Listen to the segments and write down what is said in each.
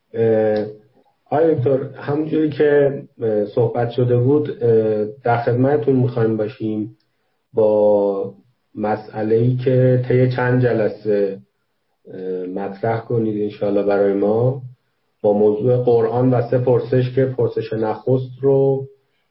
آقای دکتر، همونجوری که صحبت شده بود در خدمتتون میخوایم باشیم با مسئله‌ای که طی چند جلسه مطرح کنید انشاءالله برای ما، با موضوع قرآن و 3 پرسش که پرسش نخست رو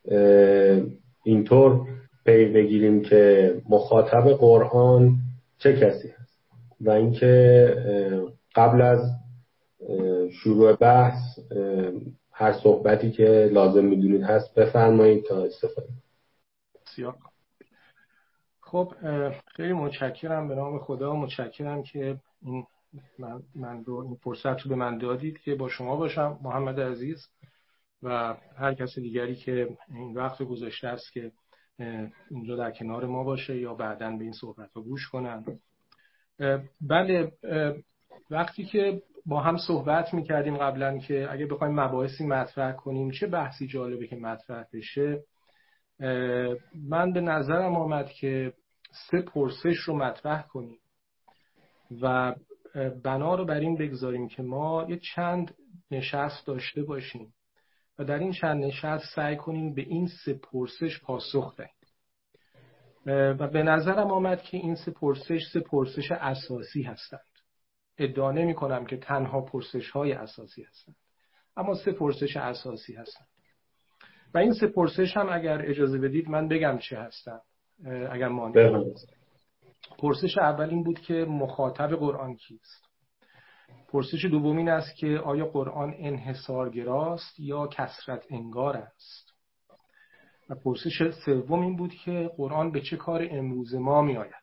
اینطور پی بگیریم که مخاطب قرآن چه کسی هست و اینکه قبل از شروع بحث هر صحبتی که لازم میدونید هست بفرمایید تا استفاده. بسیار خب، خیلی متشکرم، به نام خدا متشکرم که این فرصت رو به من دادید که با شما باشم، محمد عزیز و هر کس دیگری که این وقت گذاشته است که اینجا در کنار ما باشه یا بعداً به این صحبت رو گوش کنن. بله، وقتی که با هم صحبت میکردیم قبلا که اگه بخوایم مباحثی مطرح کنیم چه بحثی جالبه که مطرح بشه، من به نظرم آمد که 3 پرسش رو مطرح کنیم و بنا رو بر این بگذاریم که ما یه چند نشست داشته باشیم و در این چند نشست سعی کنیم به این 3 پرسش پاسخ دهیم. و به نظرم آمد که این 3 پرسش اساسی هستند. ادعا نمی کنم که تنها پرسش های اساسی هستند، اما 3 پرسش اساسی هستند و این 3 پرسش هم اگر اجازه بدید من بگم چه هستند اگر مانع نیست. پرسش اول این بود که مخاطب قرآن کیست؟ پرسش دوم این است که آیا قرآن انحصارگراست یا کثرت انگار است؟ و پرسش سوم این بود که قرآن به چه کار امروز ما می آید؟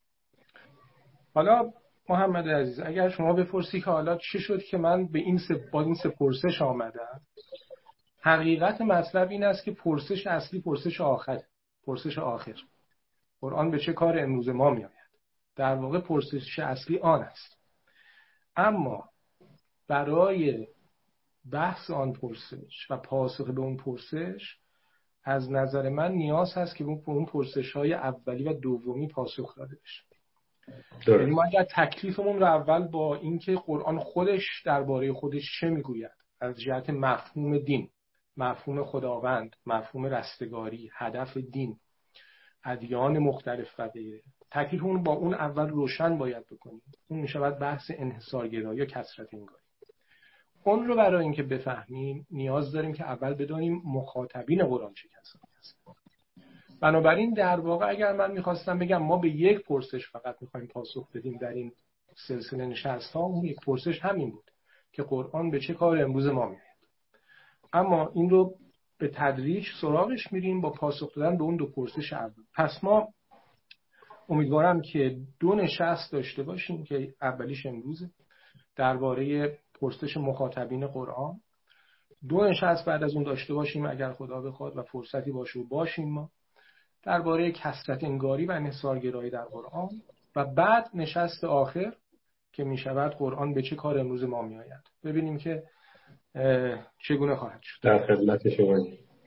حالا محمد عزیز، اگر شما بپرسی که حالا چه شد که من به این سه پرسش آمدم، حقیقت مطلب این است که پرسش اصلی پرسش آخر قرآن به چه کار امروز ما می آید، در واقع پرسش اصلی آن است. اما برای بحث آن پرسش و پاسخ به اون پرسش از نظر من نیاز هست که به اون پرسش های اولی و دومی پاسخ داده بشه. یعنی ما اگر تکلیفمون رو اول با اینکه قرآن خودش درباره خودش چه میگوید از جهت مفهوم دین، مفهوم خداوند، مفهوم رستگاری، هدف دین، ادیان مختلف و غیره، تکلیفمون با اون اول روشن باید بکنیم. اون میشود بحث انحصارگرایی یا کثرت انگاری. اون رو برای اینکه بفهمیم نیاز داریم که اول بدونیم مخاطبین قرآن چه کسانی هستند. بنابراین در واقع اگر من میخواستم بگم ما به یک پرسش فقط میخوایم پاسخ بدیم در این سلسله نشست ها، اون یک پرسش همین بود که قرآن به چه کار امروز ما میاد. اما این رو به تدریج سراغش میریم با پاسخ دادن به اون 2 پرسش اول. پس ما امیدوارم که 2 نشست داشته باشیم که اولیش امروزه درباره پرسش مخاطبین قرآن، 2 نشست بعد از اون داشته باشیم اگر خدا بخواد و فرصتی باشه و باشیم ما درباره کثرت انگاری و انحصارگرایی در قرآن، و بعد نشست آخر که می شود قرآن به چه کار امروز ما می آید. ببینیم که چگونه خواهد شد. در خدمت شما.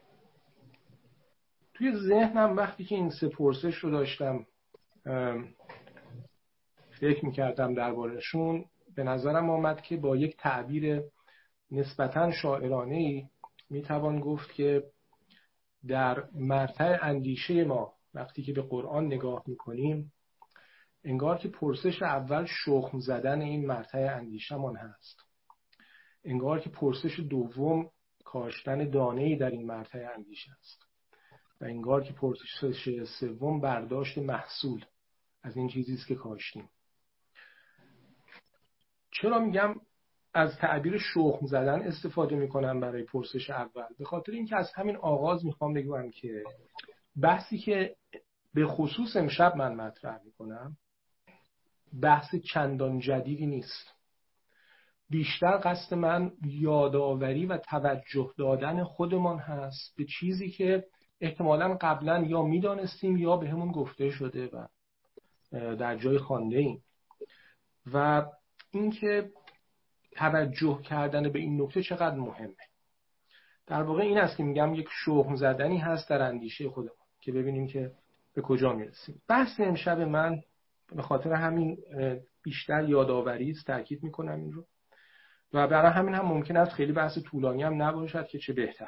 توی ذهنم وقتی که این 3 پرسش رو داشتم فکر می کردم دربارهشون، به نظرم آمد که با یک تعبیر نسبتاً شاعرانه‌ای می توان گفت که در مرتع اندیشه ما وقتی که به قرآن نگاه میکنیم انگار که پرسش اول شخم زدن این مرتع اندیشه‌مان هست، انگار که پرسش دوم کاشتن دانه‌ای در این مرتع اندیشه است و انگار که پرسش سوم برداشت محصول از این چیزی است که کاشتیم. چرا میگم از تعبیر شخم زدن استفاده میکنم برای پرسش اول؟ به خاطر اینکه از همین آغاز میخوام بگم که بحثی که به خصوص امشب من مطرح میکنم بحث چندان جدیدی نیست. بیشتر قصد من یادآوری و توجه دادن خودمان هست به چیزی که احتمالاً قبلا یا میدانستیم یا به همون گفته شده و در جای خوانده ایم، و اینکه توجه کردن به این نکته چقدر مهمه. در واقع این است که میگم یک شخم زدنی هست در اندیشه خودمان که ببینیم که به کجا میرسیم. بحث امشب من به خاطر همین بیشتر یادآوری است، تاکید میکنم این رو، و برای همین هم ممکن است خیلی بحث طولانی هم نباشد که چه بهتر.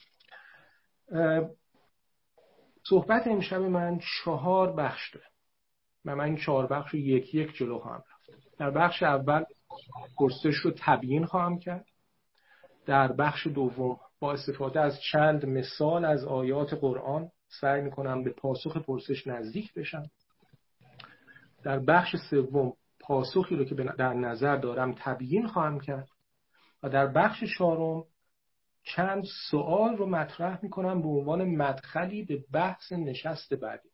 صحبت امشب من 4 بخش داره و من این 4 بخش رو یکی یک جلو خواهم رفت. در بخش اول پرسش رو تبیین خواهم کرد. در بخش دوم با استفاده از چند مثال از آیات قرآن سعی می‌کنم به پاسخ پرسش نزدیک بشم. در بخش سوم پاسخی رو که در نظر دارم تبیین خواهم کرد و در بخش چهارم چند سوال رو مطرح می‌کنم به عنوان مدخلی به بحث نشست بعدی.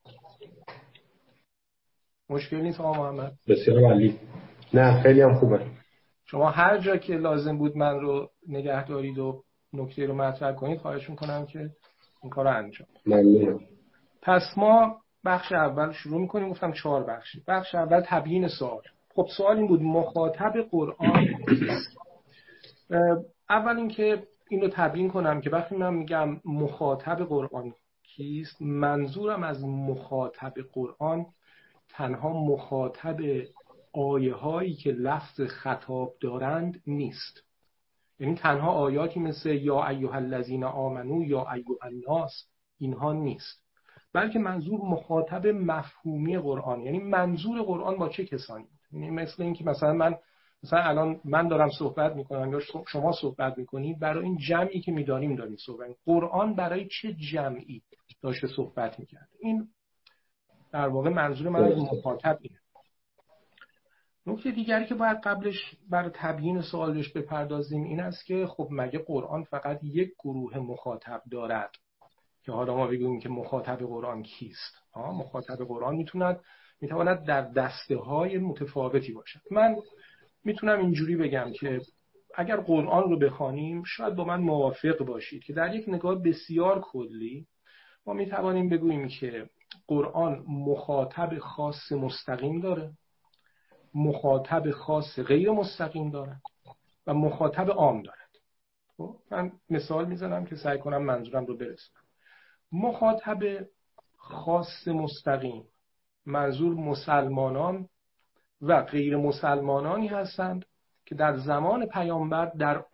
مشکل نیست آقا محمد؟ بسیار عالی. نه خیلی هم خوبه. شما هر جا که لازم بود من رو نگه دارید و نکته رو مطرح کنید خواهش می‌کنم که این کار رو انجام. ممنونم. پس ما بخش اول شروع می‌کنیم. گفتم 4 بخشی. بخش اول تبیین سوال. خب سوال این بود مخاطب قرآن کیست؟ اول اینکه اینو تبیین کنم که وقتی من میگم مخاطب قرآن کیست، منظورم از مخاطب قرآن تنها مخاطب آیه هایی که لفظ خطاب دارند نیست. یعنی تنها آیاتی مثل یا ایها الذین آمنو یا ایها الناس اینها نیست، بلکه منظور مخاطب مفهومی قرآن، یعنی منظور قرآن با چه کسانی. یعنی مثل اینکه مثلا الان من دارم صحبت میکنم یا شما صحبت میکنید، برای این جمعی که میداریم داریم صحبت. قرآن برای چه جمعی داشته صحبت میکرد؟ این در واقع منظور من از مخاطب اینه. نکته دیگری که باید قبلش برای تبیین سوالش بپردازیم این است که خب مگه قرآن فقط یک گروه مخاطب دارد که حالا ما بگوییم که مخاطب قرآن کیست؟ مخاطب قرآن میتواند در دسته‌های متفاوتی باشد. من میتونم اینجوری بگم که اگر قرآن رو بخوانیم شاید با من موافق باشید که در یک نگاه بسیار کلی ما میتوانیم بگوییم که قرآن مخاطب خاص مستقیم داره، مخاطب خاص غیر مستقیم دارد و مخاطب عام دارد. من مثال میزنم که سعی کنم منظورم رو برسونم. مخاطب خاص مستقیم منظور مسلمانان و غیر مسلمانانی هستند که در زمان پیامبر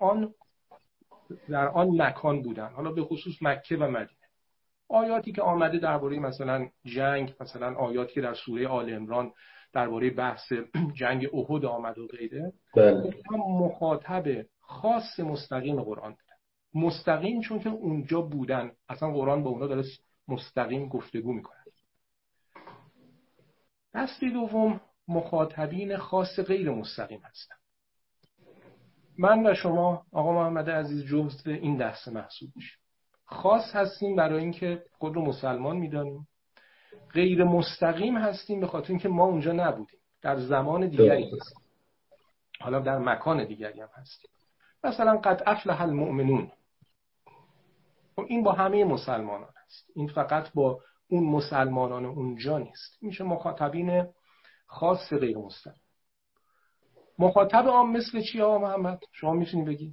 در آن مکان بودند، حالا به خصوص مکه و مدینه. آیاتی که آمده درباره مثلا جنگ، مثلا آیاتی که در سوره آل عمران درباره بحث جنگ احد آمد و غیره، مخاطب خاص مستقیم قرآن داره. مستقیم چون که اونجا بودن، اصلا قرآن با اونا داره مستقیم گفتگو میکنه. دسته دوم مخاطبین خاص غیر مستقیم هستن. من و شما آقا محمد عزیز جزو این دسته محسوب میشیم. خاص هستیم برای اینکه خود رو مسلمان میدانیم، غیر مستقیم هستیم به خاطر اینکه ما اونجا نبودیم، در زمان دیگری هستیم، حالا در مکان دیگری هم هستیم. مثلا قد افلح المؤمنون، این با همه مسلمانان است، این فقط با اون مسلمانان اونجا نیست. میشه مخاطبین خاص غیر مستقیم. مخاطب عام مثل چی آقا محمد؟ شما میتونی بگی؟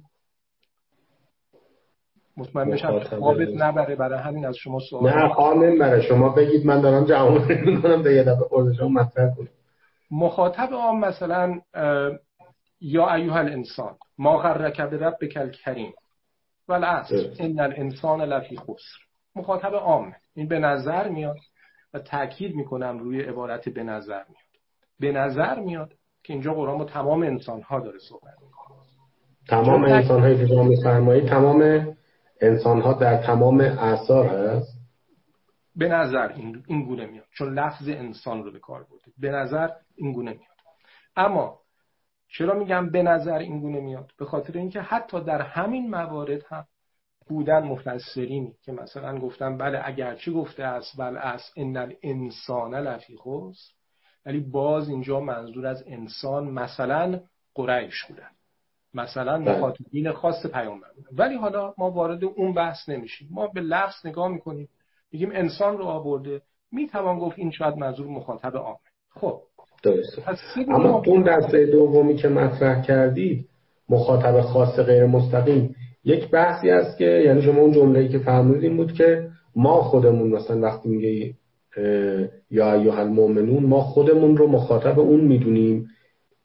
مطمئن بشم خوابت نبره، برای همین از شما سوال. نه خواب نمیبره، شما بگید من دارم جواب میکنم به یه دفعه خودشون مطرح کنید. مخاطب عام مثلا یا ایها الانسان ما غرک بربک الکریم والعصر ان الانسان لفی خسر. مخاطب عامه. این به نظر میاد و تاکید میکنم روی عبارت به نظر میاد. به نظر میاد که اینجا قرآن با تمام انسان‌ها داره صحبت میکنه. تمام انسان‌هایی که شما می‌فرمایید تمام انسان‌ها در تمام اعصار هست. به نظر این گونه میاد چون لفظ انسان رو به کار برده. به نظر این گونه میاد. اما چرا میگم به نظر این گونه میاد؟ به خاطر اینکه حتی در همین موارد هم بودن مفسرینی که مثلا گفتن بله اگرچه گفته است بل اس ان الانسان لفی خسر، ولی باز اینجا منظور از انسان مثلا قریش بودن، مثلا مخاطبین خاص پیامبر بودن. ولی حالا ما وارد اون بحث نمیشیم، ما به لفظ نگاه میکنیم، میگیم انسان رو آورده، میتوان گفت این شاید منظور مخاطب عامه. خب درسته. اما اون دسته دومی که مطرح کردید مخاطب خاص غیر مستقیم، یک بحثی است که یعنی شما اون جمله‌ای که فرمودید این بود که ما خودمون مثلا وقتی میگه یا ایها المؤمنون ما خودمون رو مخاطب اون میدونیم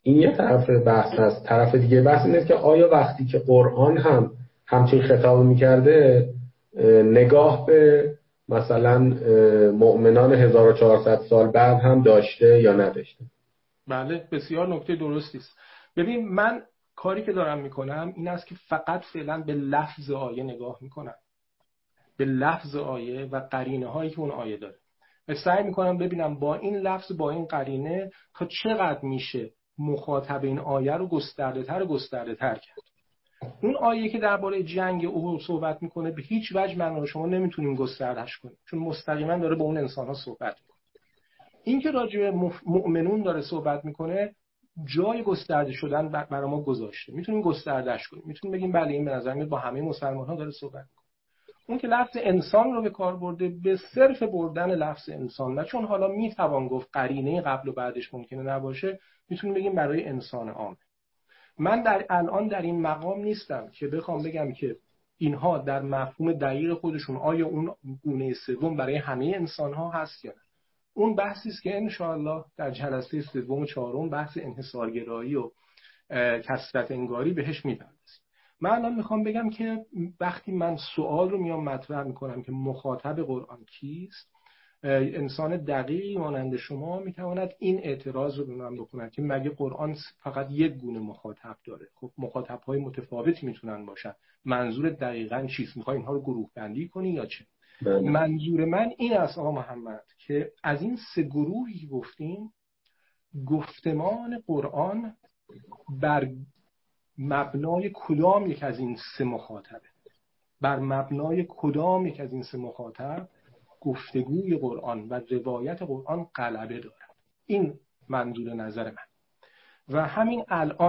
این یه طرف بحث هست. طرف دیگه بحث اینه که آیا وقتی که قرآن هم همچین خطاب میکرده نگاه به مثلا مؤمنان 1400 سال بعد هم داشته یا نداشته؟ بله، بسیار نکته درستی است. ببین، من کاری که دارم میکنم این است که فقط فعلا به لفظ آیه نگاه میکنم، به لفظ آیه و قرینه هایی که اون آیه داره، و سعی میکنم ببینم با این لفظ، با این قرینه تا چقدر میشه مخاطب این آیه رو گسترده تر کرد. اون آیه که درباره جنگ احد صحبت میکنه به هیچ وجه من و شما نمیتونیم گستردش کنیم، چون مستقیما داره با اون انسان‌ها صحبت میکنه. این که راجع به مؤمنون داره صحبت میکنه جای گسترده شدن برای ما گذاشته، میتونیم گستردش کنیم، میتونیم بگیم بله این به نظر میاد با همه مسلمان‌ها داره صحبت میکنه. اون که لفظ انسان رو به کار برده به صرف بردن لفظ انسان، و چون حالا میتوان گفت قرینه قبل و بعدش ممکنه نباشه، میتونیم بگیم برای انسان عام. من الان در این مقام نیستم که بخوام بگم که اینها در مفهوم دقیق خودشون آیا اون گونه سوم برای همه انسان‌ها هست یا نه. اون بحثی است که انشاءالله در جلسه سوم و چهارم بحث انحصارگرایی و کثرت انگاری بهش میپردازیم. من الان میخوام بگم که وقتی من سوال رو میام مطرح میکنم که مخاطب قرآن کیست، انسان دقیقی مانند شما میتواند این اعتراض رو به من بکند که مگه قرآن فقط یک گونه مخاطب داره؟ خب مخاطب‌های متفاوتی میتونن باشن، منظور دقیقاً چیست؟ میخوای اینها رو گروه بندی کنی یا چه؟ منظور من این است آقا محمد که از این سه گروهی گفتیم، گفتمان قرآن بر مبنای کدام یک از این سه مخاطبه؟ بر مبنای کدام یک از این سه مخاطب گفتگوی قرآن و روایت قرآن غلبه دارد؟ این منظور نظر من. و همین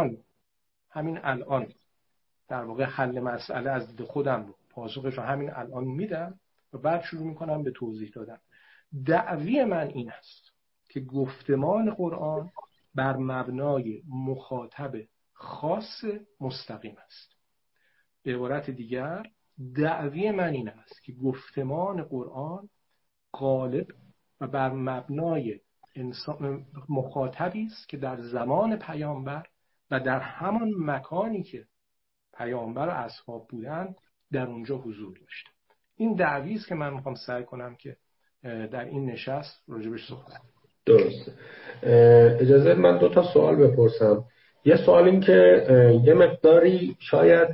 الان در واقع حل مسئله از دید خودم رو، پاسخش رو همین الان میدم و بعد شروع میکنم به توضیح دادن. دعوی من این است که گفتمان قرآن بر مبنای مخاطب خاص مستقیم است. به عبارت دیگر دعوی من این است که گفتمان قرآن غالب و بر مبنای مخاطبی است که در زمان پیامبر و در همان مکانی که پیامبر و اصحاب بودن در اونجا حضور داشته. این دعوی است که من میخوام سعی کنم که در این نشست راجبش صحبت کنم. درسته. اجازه من 2 سوال بپرسم. یه سوال این که یه مقداری شاید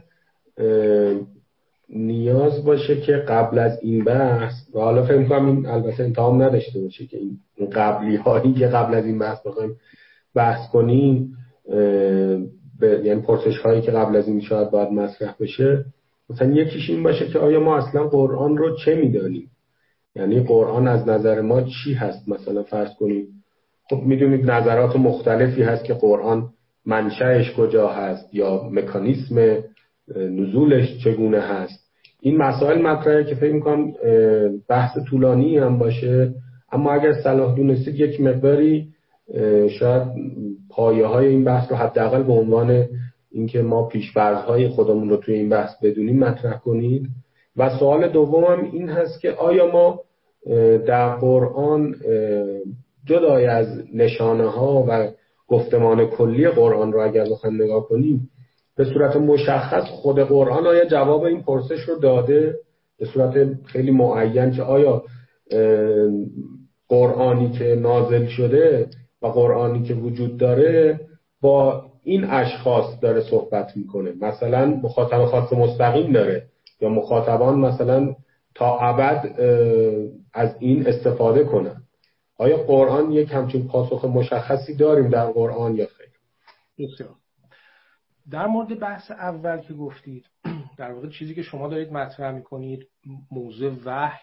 نیاز باشه که قبل از این بحث، و حالا فکر می‌کنم این البته انتهام نداشته باشه که این قبلی هایی که قبل از این بحث بخوایم بحث کنیم، یعنی پرسش هایی که قبل از این شاید باید مطرح بشه، مثلا یکیش این باشه که آیا ما اصلا قرآن رو چه می‌دانیم؟ یعنی قرآن از نظر ما چی هست؟ مثلا فرض کنیم خب میدونید نظرات مختلفی هست که قرآن منشأش کجا هست یا مکانیسم نزولش چگونه هست. این مسائل مطرحه که فکر میکنم بحث طولانی هم باشه، اما اگر صلاح دونستید یک مقداری شاید پایه های این بحث رو حداقل به عنوان اینکه ما پیش‌فرض‌های خودمون رو توی این بحث بدونیم مطرح کنید. و سوال دومم این هست که آیا ما در قرآن جدای از نشانه ها و گفتمان کلی قرآن رو اگر بخوایم نگاه کنیم به صورت مشخص خود قرآن آیا جواب این پرسش رو داده به صورت خیلی معین که آیا قرآنی که نازل شده و قرآنی که وجود داره با این اشخاص داره صحبت میکنه، مثلا مخاطب خاص مستقیم داره یا مخاطبان مثلا تا ابد از این استفاده کنن؟ آیا قرآن یک همچین پاسخ مشخصی داریم در قرآن یا خیر؟ بسیار. در مورد بحث اول که گفتید، در واقع چیزی که شما دارید مطرح میکنید موضوع وحی،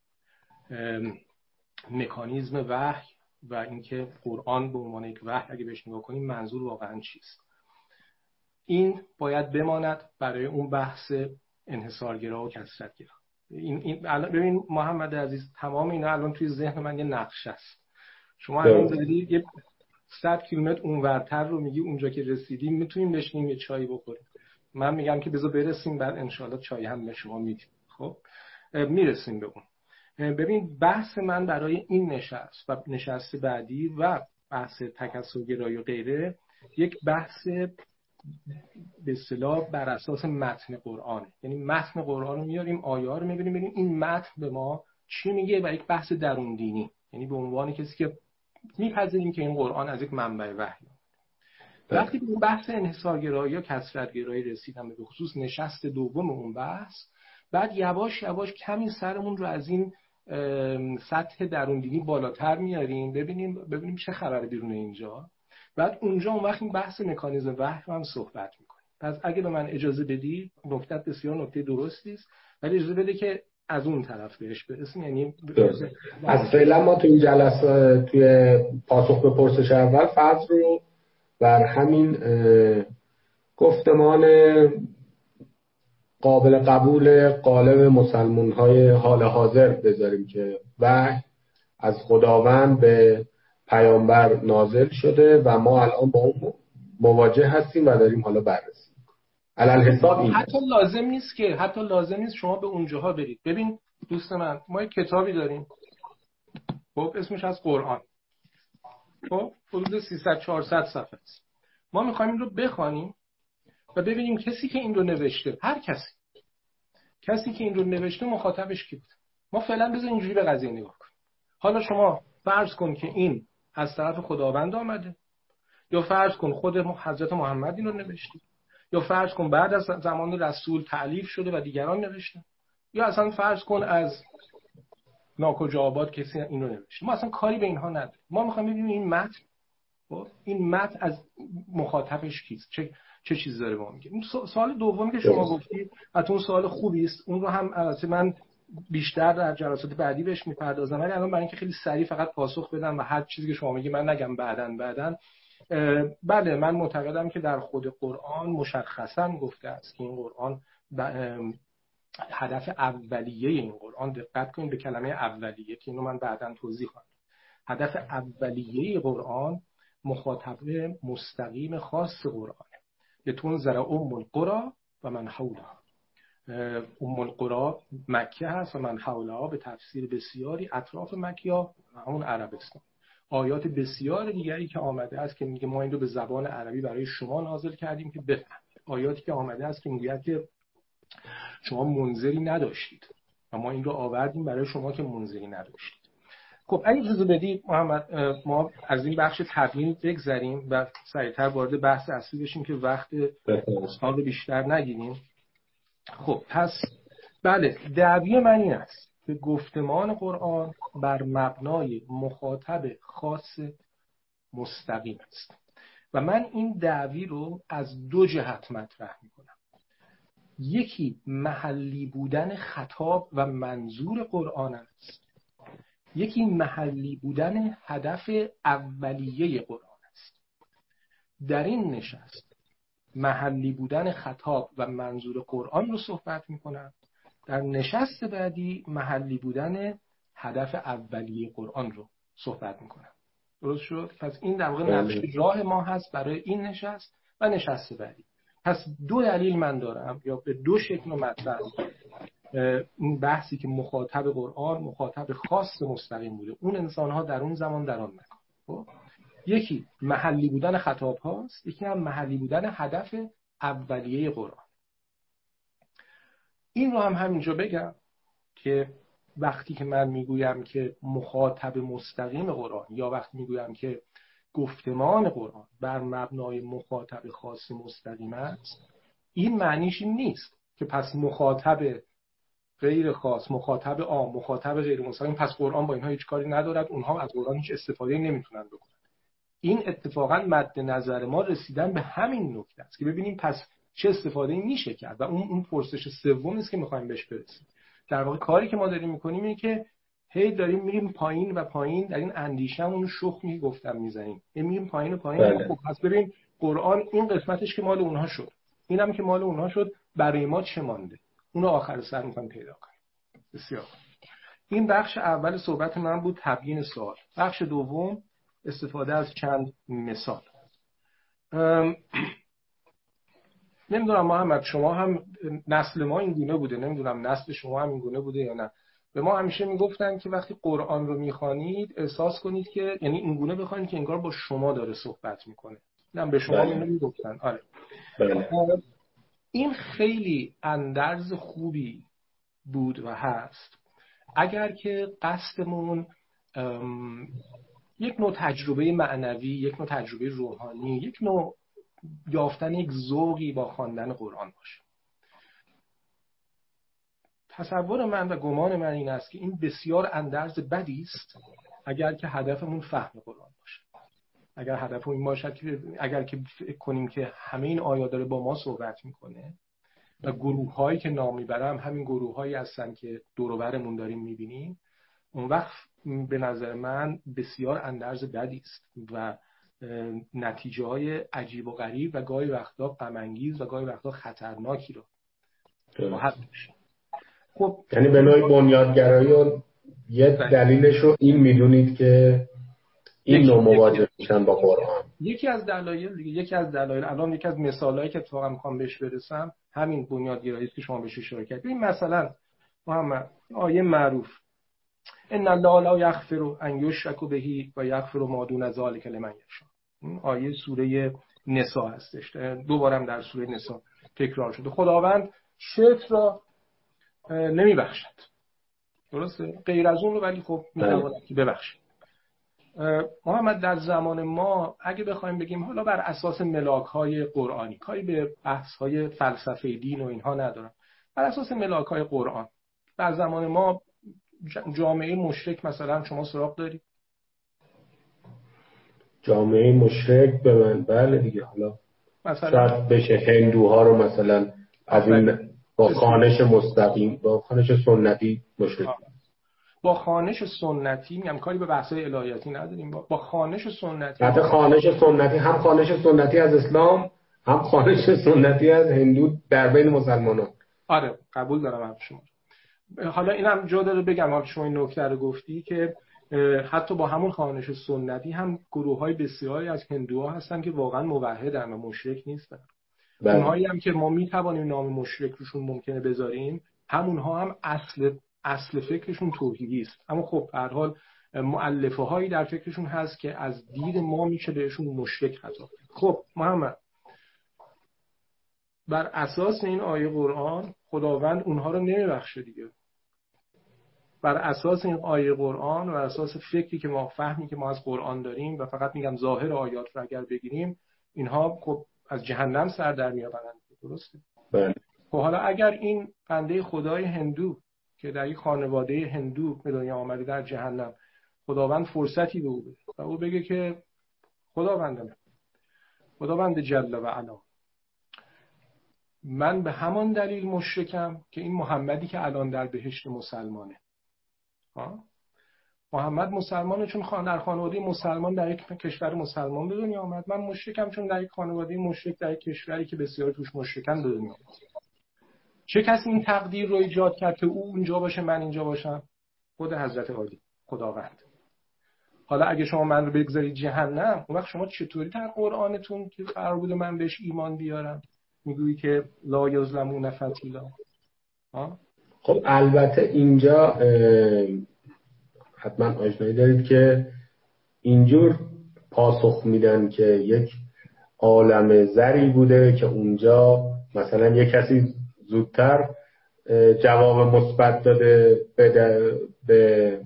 مکانیزم وحی و اینکه قرآن به عنوان یک وحی اگه بهش نگاه کنیم منظور واقعا چیست، این باید بماند برای اون بحث انحصارگرا و کثرتگرا. این ببین محمد عزیز، تمام اینا الان توی ذهن من یه نقشه است. شما الان دارید یه 100 کیلومتر اونورتر رو میگی اونجا که رسیدیم میتونیم بشینیم یه چای بخوریم. من میگم که بذار برسیم بعد انشالله چای هم به شما میدیم. خب میرسیم به اون. ببین بحث من برای این نشست و نشست بعدی و بحث تکثرگرایی و غیره یک بحث به اصطلاح بر اساس متن قرآن، یعنی متن قرآن رو میاریم، آیه ها رو میبینیم، ببینیم این متن به ما چی میگه و یک بحث درون دینی، یعنی به عنوان کسی که میپذیریم که این قرآن از یک منبع وحی. وقتی به بحث انحصارگرایی یا کثرت‌گرایی رسیدم، به خصوص نشست دوم اون بحث، بعد یواش یواش کمی سرمون رو از این سطح درون دینی بالاتر میاریم، ببینیم چه خبره بیرون اینجا. بعد اون وقت این بحث مکانیزم وحی رو هم صحبت میکنیم. پس اگه به من اجازه بدی، نکته بسیار نکته درستی است، ولی اجازه بده که از اون طرف بهش برسیم. یعنی از فعلا ما تو این جلسه توی پاسخ به پرسش اول فرض رو بر همین گفتمان قابل قبول قالب مسلمان‌های حال حاضر بذاریم که وحی از خداوند به پیامبر نازل شده و ما الان با اون مواجه هستیم و داریم حالا بررسی می‌کنیم. علل حساب این حتی لازم نیست شما به اونجاها برید. ببین دوست من، ما یک کتابی داریم، خب اسمش از قرآن، خب حدود 300-400 صفحه است. ما می‌خوایم این رو بخوانیم و ببینیم کسی که این رو نوشته، هر کسی که این رو نوشته مخاطبش کی بود. ما فعلا بذار اینجوری به قضیه نگاه کنیم. حالا شما فرض کن که این از طرف خداوند آمده، یا فرض کن خود حضرت محمد این رو نوشته، یا فرض کن بعد از زمان رسول تألیف شده و دیگران نوشتن، یا اصلا فرض کن از ناکجا آباد کسی این رو نوشته. ما اصلا کاری به اینها نداریم. ما میخوایم ببینیم این متن از مخاطبش کیست، چه چیزی داره به ما میگه. سوال دومی که شما گفتید اون سوال خوبی است، اون رو هم البته من بیشتر در جلسات بعدی بهش میپردازم، ولی الان برای اینکه خیلی سریع فقط پاسخ بدم و هر چیزی که شما میگی من نگم بعدن بله، من معتقدم که در خود قرآن مشخصا گفته است که این قرآن هدف اولیه این قرآن، دقت کنید به کلمه اولیه که اینو من بعداً توضیح خواهم. هدف اولیه قرآن مخاطب مستقیم خاص قرآنه. لتنذر ام القری و من حولها. ام القری مکه هست و من حولها به تفسیر بسیاری اطراف مکه و همون عربستان. آیات بسیار دیگری که آمده است که میگه ما این رو به زبان عربی برای شما نازل کردیم که بفهمید. آیاتی که آمده است که میگه که شما منذری نداشتید و ما این رو آوردیم برای شما که منذری نداشتید. خب اگه اجازه بدید محمد، ما از این بخش تبیین بگذریم و سریعتر وارد بحث اصلی بشیم که وقت دوستان رو بیشتر نگیریم. خب پس بله، دعوی من این است که گفتمان قرآن بر مبنای مخاطب خاص مستقیم است و من این دعوی رو از دو جهت مطرح میکنم. یکی محلی بودن خطاب و منظور قرآن است، یکی محلی بودن هدف اولیه قرآن است. در این نشست محلی بودن خطاب و منظور قرآن رو صحبت میکنم، در نشست بعدی محلی بودن هدف اولیه قرآن رو صحبت میکنم. درست شد؟ پس این در واقع نقش راه ما هست برای این نشست و نشست بعدی. پس دو دلیل من دارم یا به دو شکل مطرح این بحثی که مخاطب قرآن مخاطب خاص مستقیم بوده، اون انسان‌ها در اون زمان در آن مکان. خب یکی محلی بودن خطاب هاست، یکی هم محلی بودن هدف اولیه قرآن. این رو هم همینجا بگم که وقتی که من میگویم که مخاطب مستقیم قرآن یا وقتی میگویم که گفتمان قرآن بر مبنای مخاطب خاص مستقیم است، این معنیش این نیست که پس مخاطب غیر خاص، مخاطب عام، مخاطب غیر مستقیم، پس قرآن با اینها هیچ کاری ندارد، اونها از قرآن هیچ استفاده نمیتونن بکنن. این اتفاقا مد نظر ما رسیدن به همین نکته است که ببینیم پس چه استفاده میشه کرد و اون پرسش سومی است که میخوایم بهش برسیم. در واقع کاری که ما داریم میکنیم اینه که هی داریم میریم پایین و پایین در این اندیشه‌مون شخمی گفتم میزنیم، میریم پایین و پایین. خب پس ببین قرآن این قسمتش که مال اونها شد، اینم که مال اونها شد، برای ما چه مانده؟ اونو آخر سر میخوایم پیدا کنیم. بسیار. این بخش اول صحبت من بود، تبیین سوال. بخش دوم استفاده از چند مثال. نمیدونم محمد شما هم نسل ما این گونه بوده، نمیدونم نسل شما هم این گونه بوده یا نه. به ما همیشه میگفتن که وقتی قرآن رو میخوانید احساس کنید که، یعنی این گونه بخوانید که انگار با شما داره صحبت میکنه. نه به شما اینو میگفتن. آره. این خیلی اندرز خوبی بود و هست اگر که قصدمون یک نوع تجربه معنوی، یک نوع تجربه روحانی، یک نوع یافتن یک ذوقی با خواندن قرآن باشه. تصور من و گمان من این است که این بسیار اندرز بدی است اگر که هدفمون فهم قرآن باشه. اگر هدفمون این باشد که اگر که فکر کنیم که همه این آیات داره با ما صحبت میکنه و گروه‌هایی که نام میبرم همین گروه‌هایی هستن که دور و برمون داریم میبینیم، اون وقت به نظر من بسیار اندرز بدی است و نتیجه‌های عجیب و غریب و گاهی وقتا غم‌انگیز و گاهی وقتا خطرناکی رو خواهد داشت. خب یعنی به نوعی بنیادگرایی و یه دلیلش رو این میدونید که این نوع مواجه میشن با قرآن. یکی از دلایل الان یکی از مثالایی که اتفاقا میخوام بهش برسم همین بنیادگرایی که شما بهش اشاره کردید. این مثلا محمد آیه معروف ان الله لا یغفر ان یشرک به و یغفر ما دون ذلک لمن یشاء. آیه سوره نساء هستش، دوبارم در سوره نساء تکرار شده. خداوند شرک را نمیبخشد، درسته؟ غیر از اون رو ولی خب میتواند ببخشد. محمد در زمان ما اگه بخوایم بگیم حالا بر اساس ملاک‌های قرآنی، کاری به بحث‌های فلسفه دین و اینها ندارم، بر اساس ملاک‌های قرآن در زمان ما جامعه مشرک مثلا شما سراغ داری؟ جامعه مشرک به من بله دیگه، حالا مثلا شاید بشه هندوها رو مثلا از این با خوانش مستقیم با خوانش سنتی مشرک. با خوانش سنتی میگم کاری به بحث‌های الهیاتی نداریم، با خوانش سنتی حتی خوانش سنتی هم خوانش سنتی از اسلام هم خوانش سنتی از هندو در بین مسلمانان. آره قبول دارم حرف شما. حالا اینم جا داره بگم شما این نکته رو گفتی که حتی با همون خوانش سنتی هم گروه‌های بسیاری از هندوها هستن که واقعا موحدن و مشرک نیستن. اونهایی هم که ما میتوانیم نام مشرک روشون ممکنه بذاریم همونها هم اصل فکرشون توحیدی است، اما خب به هر حال مؤلفه هایی در فکرشون هست که از دید ما میشه بهشون مشرک خطاب. خب محمد بر اساس این آیه قرآن خداوند اونها رو نمیبخشه دیگه. بر اساس این آیه قرآن و بر اساس فکری که ما فهمی که ما از قرآن داریم و فقط میگم ظاهر آیات رو اگر بگیریم اینها خب از جهنم سر در میآورند، درسته؟ بله. خب حالا اگر این بنده خدای هندو که در یک خانواده هندو به دنیا آمده در جهنم خداوند فرصتی به او بده و او بگه که خداوند جل و علا من به همان دلیل مشرکم که این محمدی که الان در بهشت مسلمانه. محمد مسلمانه چون در خانواده مسلمان در یک کشور مسلمان به دنیا آمد. من مشرکم چون در یک خانواده مشرک در یک کشوری که بسیار توش مشرکن به دنیا آمد. چه کسی این تقدیر رو ایجاد کرد که او اونجا باشه من اینجا باشم؟ خود حضرت عالی خداوند. حالا اگه شما من رو بگذارید جهنم اون وقت شما چطوری در قرآنتون که قرار بوده من بهش ایمان بیارم میگویی که لا یظلمون فتیلا؟ خب البته اینجا حتما آشنایی دارید که اینجور پاسخ میدن که یک عالم زری بوده که اونجا مثلا یک کسی زودتر جواب مثبت داده به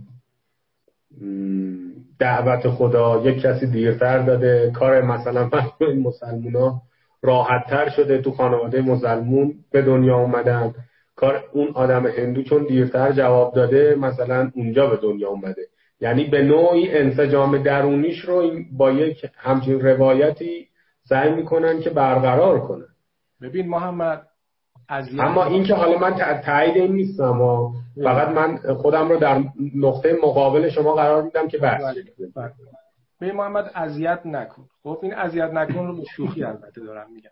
دعوت خدا، یک کسی دیرتر داده، کار مثلا مسلمونا راحت‌تر شده، تو خانواده مسلمون به دنیا اومدن، کار اون آدم هندو چون دیرتر جواب داده مثلا اونجا به دنیا اومده. یعنی به نوعی انسجام درونیش رو با یک همچین روایتی سعی میکنن که برقرار کنن. ببین محمد اما این که حالا من تایید این نیستم و فقط من خودم رو در نقطه مقابل شما قرار میدم که بحث کنیم. ببین محمد اذیت نکن. خب این اذیت نکن رو به شوخی البته دارم میگم.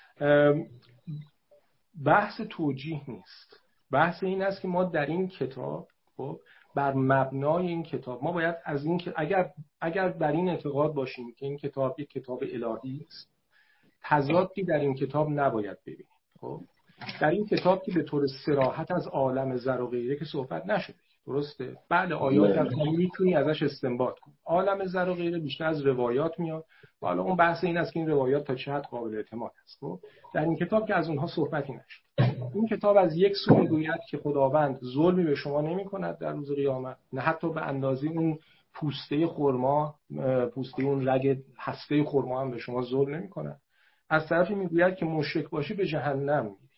بحث توجیه نیست. بحث این است که ما در این کتاب خب بر مبنای این کتاب ما باید از این که اگر بر این اعتقاد باشیم که این کتاب یک کتاب الهی است تضادی در این کتاب نباید ببینیم. خب در این کتاب که به طور صراحت از عالم زر و غیره که صحبت نشده، درسته؟ بله آیاتی هست میتونی ازش استنباط کنی. عالم زر و غیره بیشتر از روایات میاد. حالا اون بحث این است که این روایات تا چه حد قابل اعتماد است. خب در این کتاب که از اونها صحبتی نشد. این کتاب از یک سو میگوید که خداوند ظلمی به شما نمی‌کند در روز قیامت، نه حتی به اندازه اون پوسته خرما، پوسته اون رگ هسته خرما هم به شما ظلم نمی‌کند. از طرفی میگوید که مشرک باشی به جهنم میری.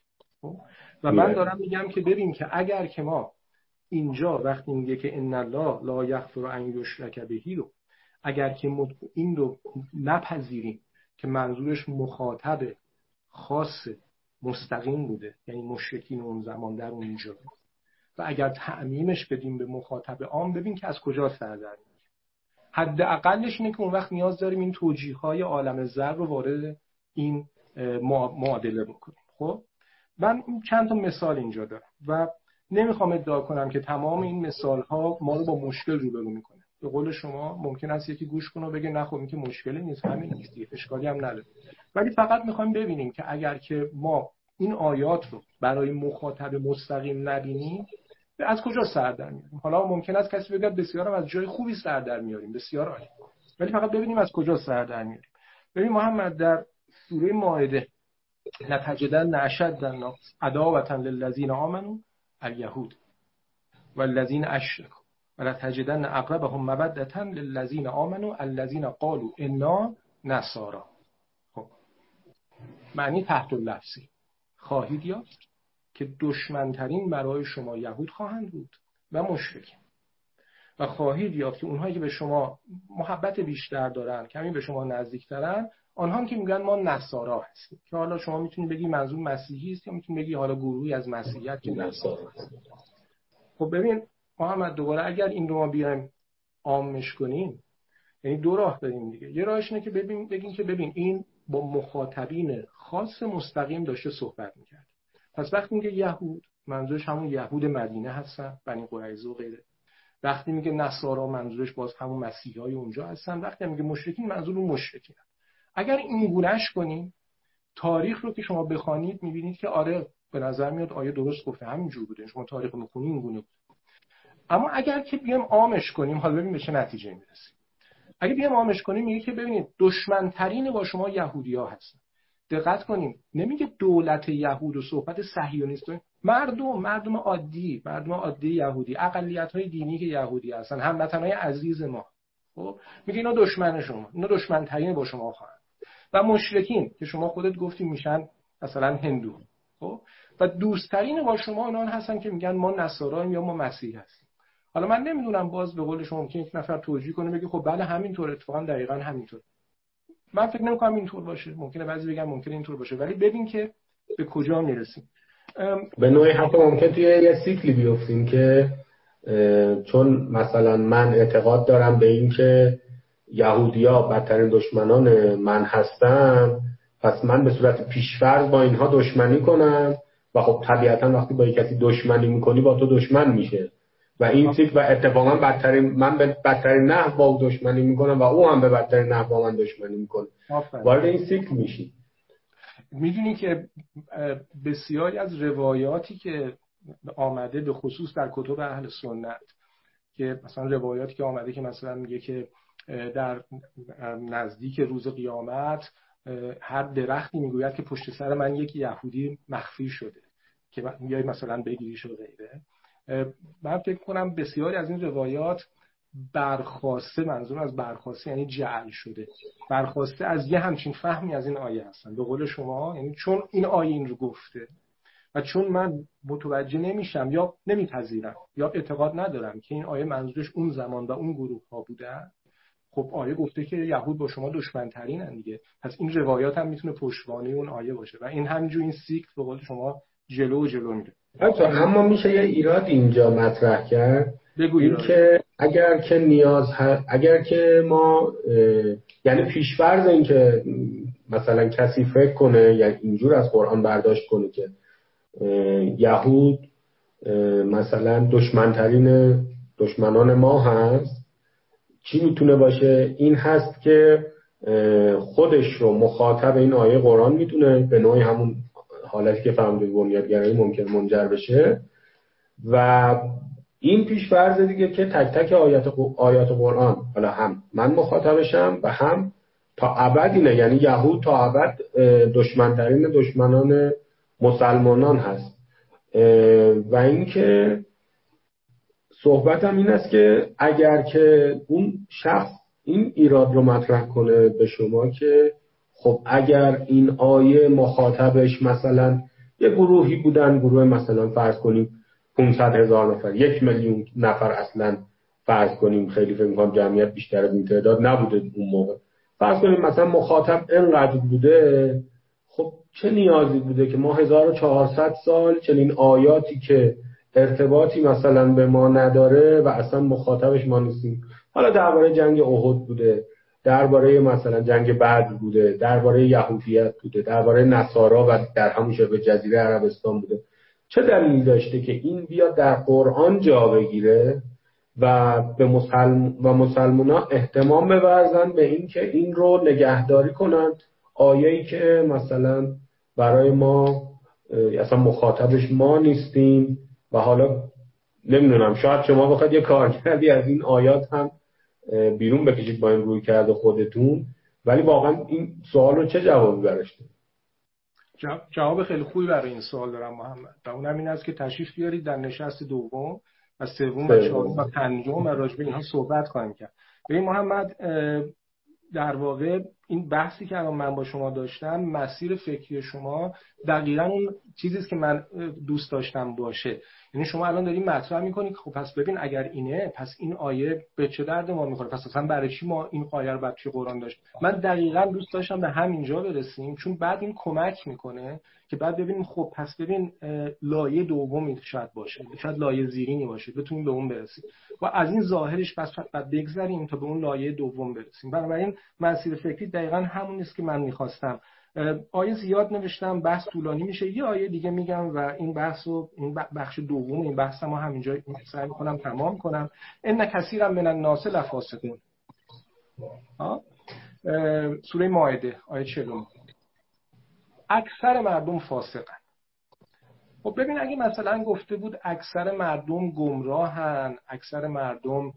و من دارم میگم که ببین که اگر که ما اینجا وقتی میگه که ان الله لا یغفر ان یشرک به رو، اگر که این رو نپذیریم که منظورش مخاطب خاص مستقیم بوده، یعنی مشرکین اون زمان در اونجا، و اگر تعمیمش بدیم به مخاطب عام، ببین که از کجا سر در میاد. حداقلش اینه که اون وقت نیاز داریم این توجیه‌های عالم زر رو وارد این معادله بکنیم. خب من چند تا مثال اینجا دارم و نمیخوام ادعا کنم که تمام این مثال‌ها ما رو با مشکل روبرو میکنه. به قول شما ممکن است یکی گوش کنه و بگه نه خب این که مشکلی نیست، همین نیست، اشکالی هم نداره. ولی فقط میخوایم ببینیم که اگر که ما این آیات رو برای مخاطب مستقیم نبینیم از کجا سر در میاریم. حالا ممکن است کسی بگه بسیارم از جای خوبی سر در میاریم، بسیار عالی، ولی فقط ببینیم از کجا سر در میاریم. ببین محمد در سوره مائده لتجدن اشد الناس عداوة للذین آمنوا الیهود والذین اشرکوا ولتجدن اقربهم مودة للذین آمنوا الذین قالوا انا نصارا. خب معنی تحت اللفظی خواهید یافت که دشمنترین برای شما یهود خواهند بود و مشرکین، و خواهید یافت که اونهایی که به شما محبت بیشتر دارن، کمی به شما نزدیکترن، آنها که میگن ما نصارا هستیم، که حالا شما میتونید بگی منظور مسیحی است یا میتونید بگی حالا گروهی از مسیحیت که نصارا هست. خب ببین محمد دوباره اگر این رو ما بیایم عامش کنیم، یعنی دو راه داریم دیگه. یه راهش اینه که بگیم که ببین این با مخاطبین خاص مستقیم داشته صحبت میکرد. پس وقتی میگه یهود منظورش همون یهود مدینه هستن، بنی قریظه و غیره. وقتی میگه نصارا منظورش باز همون مسیحیای اونجا هستن. وقتی میگه مشرکین منظور اون مشرکین. اگر این گونهش کنیم تاریخ رو که شما بخوانید میبینید که آره به نظر میاد آیه درست گفته، همینجور بوده، شما تاریخ رو میخونید این گونه بود. اما اگر که بیام عامش کنیم، حالا ببین به چه نتیجه میرسیم. اگه بیام عامش کنیم میگه که ببینید دشمن ترین با شما یهودی‌ها هستن. دقت کنیم نمیگه دولت یهود و صحبت صهیونیست، مردم عادی یهودی، اقلیت‌های دینی که یهودی هستن، هموطنای عزیز ما. خب میگه اینا دشمن شما، اینا دشمن ترین با شما خواهند. و مشرکین که شما خودت گفتی میشن مثلا هندو، خب و دوست‌ترین با شما اونها هستن که میگن ما نصاراییم یا ما مسیحی هستیم. حالا من نمیدونم، باز به قول شما ممکن یک نفر توجیه کنه بگه خب بله همینطوره، اتفاقا دقیقاً همینطوره. من فکر نمی‌کنم اینطور باشه، ممکنه بعضی بگن ممکنه اینطور باشه، ولی ببین که به کجا میرسیم. به نوعی حتی ممکن توی یه سیکلی بیفتیم که چون مثلا من اعتقاد دارم به این که یهودی‌ها بدترین دشمنان من هستن، پس من به صورت پیش‌فرض با اینها دشمنی کنم و خب طبیعتا وقتی با کسی دشمنی میکنی با تو دشمن میشه و این سیکل و اتفاقا من به بدترین نحو با او دشمنی میکنم و او هم به بدترین نحو با من دشمنی میکنه، وارد این سیکل میشی. میدونی که بسیاری از روایاتی که آمده به خصوص در کتب اهل سنت، که مثلا روایاتی که آمده که مثلا میگه که در نزدیک روز قیامت هر درختی میگوید که پشت سر من یک یهودی مخفی شده که میای مثلا بگیریش و غیره. من فکر کنم بسیاری از این روایات برخواسته، منظور از برخواسته یعنی جعل شده، برخواسته از یه همچین فهمی از این آیه هستن. به قول شما یعنی چون این آیه این رو گفته و چون من متوجه نمیشم یا نمیپذیرم یا اعتقاد ندارم که این آیه منظورش اون زمان و اون گروه ها بودن، خب آیه گفته که یهود با شما دشمن ترینن دیگه، پس این روایات هم میتونه پشتوانه اون آیه باشه و این همینجور این سیکل به قول شما جلو میره. اما میشه یه ایراد اینجا مطرح کرد، این که اگر که ما یعنی پیش‌فرض این که مثلا کسی فکر کنه یعنی اینجور از قرآن برداشت کنه که یهود مثلا دشمنترین دشمنان ما هست، چی میتونه باشه؟ این هست که خودش رو مخاطب این آیه قرآن میتونه به نوعی همون حالتی که فرمودید بنیادگرایی ممکن منجر بشه و این پیش فرض دیگه که تک تک آیات قرآن، حالا هم من مخاطبشم و هم تا ابد اینه، یعنی یهود تا ابد دشمنترین دشمنان مسلمانان هست. و اینکه صحبتم این است که اگر که اون شخص این ایراد رو مطرح کنه به شما که خب اگر این آیه مخاطبش مثلا یه گروهی بودن، گروه مثلا فرض کنیم 500,000 نفر، 1,000,000 نفر اصلا فرض کنیم، خیلی فکر می‌کنم جمعیت بیشتر از این تعداد نبوده اون موقع، فرض کنیم مثلا مخاطب اینقدر بوده، خب چه نیازی بوده که ما 1400 سال چنین آیاتی که ارتباطی مثلا به ما نداره و اصلا مخاطبش ما نیستیم، حالا درباره جنگ احد بوده، درباره مثلا جنگ بدر بوده، درباره یهودیت بوده، درباره نصارا و در همون شبه جزیره عربستان بوده، چه دلیلی داشته که این بیاد در قرآن جا بگیره و به مسلمان‌ها اهتمام بورزن به این که این رو نگهداری کنن، آیه‌ای که مثلا برای ما اصلا مخاطبش ما نیستیم. و حالا نمیدونم، شاید شما بخواید یه کارکردی از این آیات هم بیرون بکشید با این روی کرده خودتون، ولی واقعا این سوال رو چه جوابی براش دارید؟ جواب خیلی خوبی برای این سوال دارم محمد، و اونم این است که تشریف بیارید در نشست دوم و سوم و چهارم و پنجم و راجع به اینها صحبت خواهیم کرد. ببین محمد، در واقع این بحثی که الان من با شما داشتم، مسیر فکری شما دقیقاً اون چیزی است که من دوست داشتم باشه. یعنی شما الان دارین مطرح می‌کنید خب پس ببین اگر اینه، پس این آیه به چه درد ما می‌خوره، پس اصلا برای چی ما این آیه رو توی قرآن داشت. من دقیقاً دوست داشتم به همینجا برسیم، چون بعد این کمک می‌کنه که بعد ببینیم خب پس ببین لایه دومی شاید باشه، شاید لایه زیرینی باشه، بتونیم به اون برسیم و از این ظاهرش پس بعد بگذریم تا به اون لایه دوم برسیم. بنابراین مسیر فکری دقیقاً همون است که من می‌خواستم. آیه زیاد نوشتم، بحث طولانی میشه، یه آیه دیگه میگم و این بخش دوم این بحث ما همینجا سعی می‌کنم تمام کنم. ان کثیرا من الناس لفاسقون. سوره مائده آیه 40. اکثر مردم فاسقن. خب ببین اگه مثلا گفته بود اکثر مردم گمراهن، اکثر مردم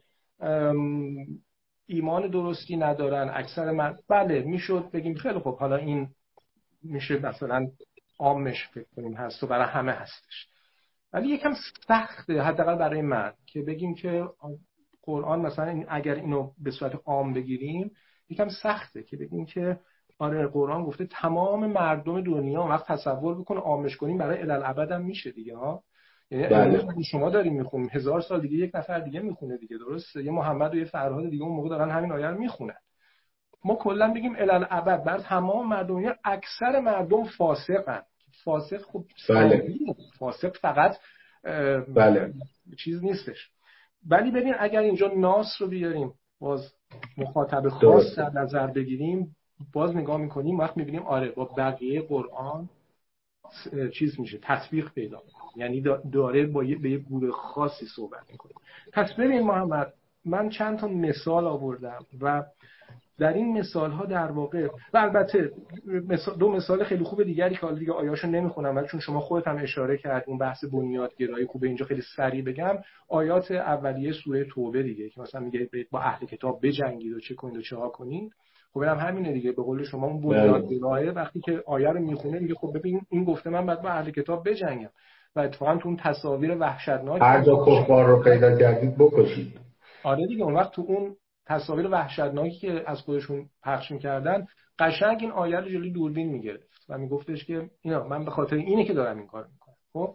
ایمان درستی ندارن، بله میشد بگیم خیلی خب حالا این میشه مثلا عامش فکر کنیم هست و برای همه هستش. ولی یکم سخته حداقل برای من که بگیم که قرآن مثلا اگر اینو به صورت عام بگیریم یکم سخته که بگیم که آره قرآن گفته تمام مردم دنیا، وقت تصور بکن عامش کنیم برای الالعبد هم میشه دیگه ها. یعنی بله. شما داریم میخونیم 1000 سال دیگه یک نفر دیگه میخونه دیگه، درسته؟ یه محمد و یه فرهاد دیگه اون موقع دارن همین آیه رو میخونن. ما کلا بگیم الالعبد بر تمام مردم دنیا اکثر مردم فاسقن. فاسق خب بله. فاسق فقط بله. چیز نیستش. ولی ببین اگر اینجا ناس رو بیاریم، باز مخاطب خاص در نظر بگیریم، باز نگاه میکنیم وقت میبینیم آره با بقیه قرآن چیز میشه، تطبیق پیدا میکنه، یعنی داره با به یه گروه خاصی صحبت میکنه. پس ببین محمد، من چند تا مثال آوردم و در این مثال ها در واقع و البته دو مثال خیلی خوب دیگری که حالا دیگه آیاشو نمیخونم ولی چون شما خودت هم اشاره کردید اون بحث بنیادگرایی خوبه اینجا خیلی سریع بگم. آیات اولیه سوره توبه دیگه که مثلا میگه با اهل کتاب بجنگید و چه کنید و چه ها کنید. خب اینم همینه دیگه، به قول شما اون بنیادگرایه وقتی که آیه رو میخونه میگه خب ببین این گفته من باید با اهل کتاب بجنگم و اتفاقا تو اون تصاویر وحشتناک هر جا کفار رو پیدا کردید بکشید. آره دیگه، اون وقت تو اون تصاویر وحشتناکی که از خودشون پخش می‌کردن قشنگ این آیه رو جلوی دوربین می‌گرفت و میگفتش که اینا من به خاطر اینه که دارم این کارو می‌کنم. خب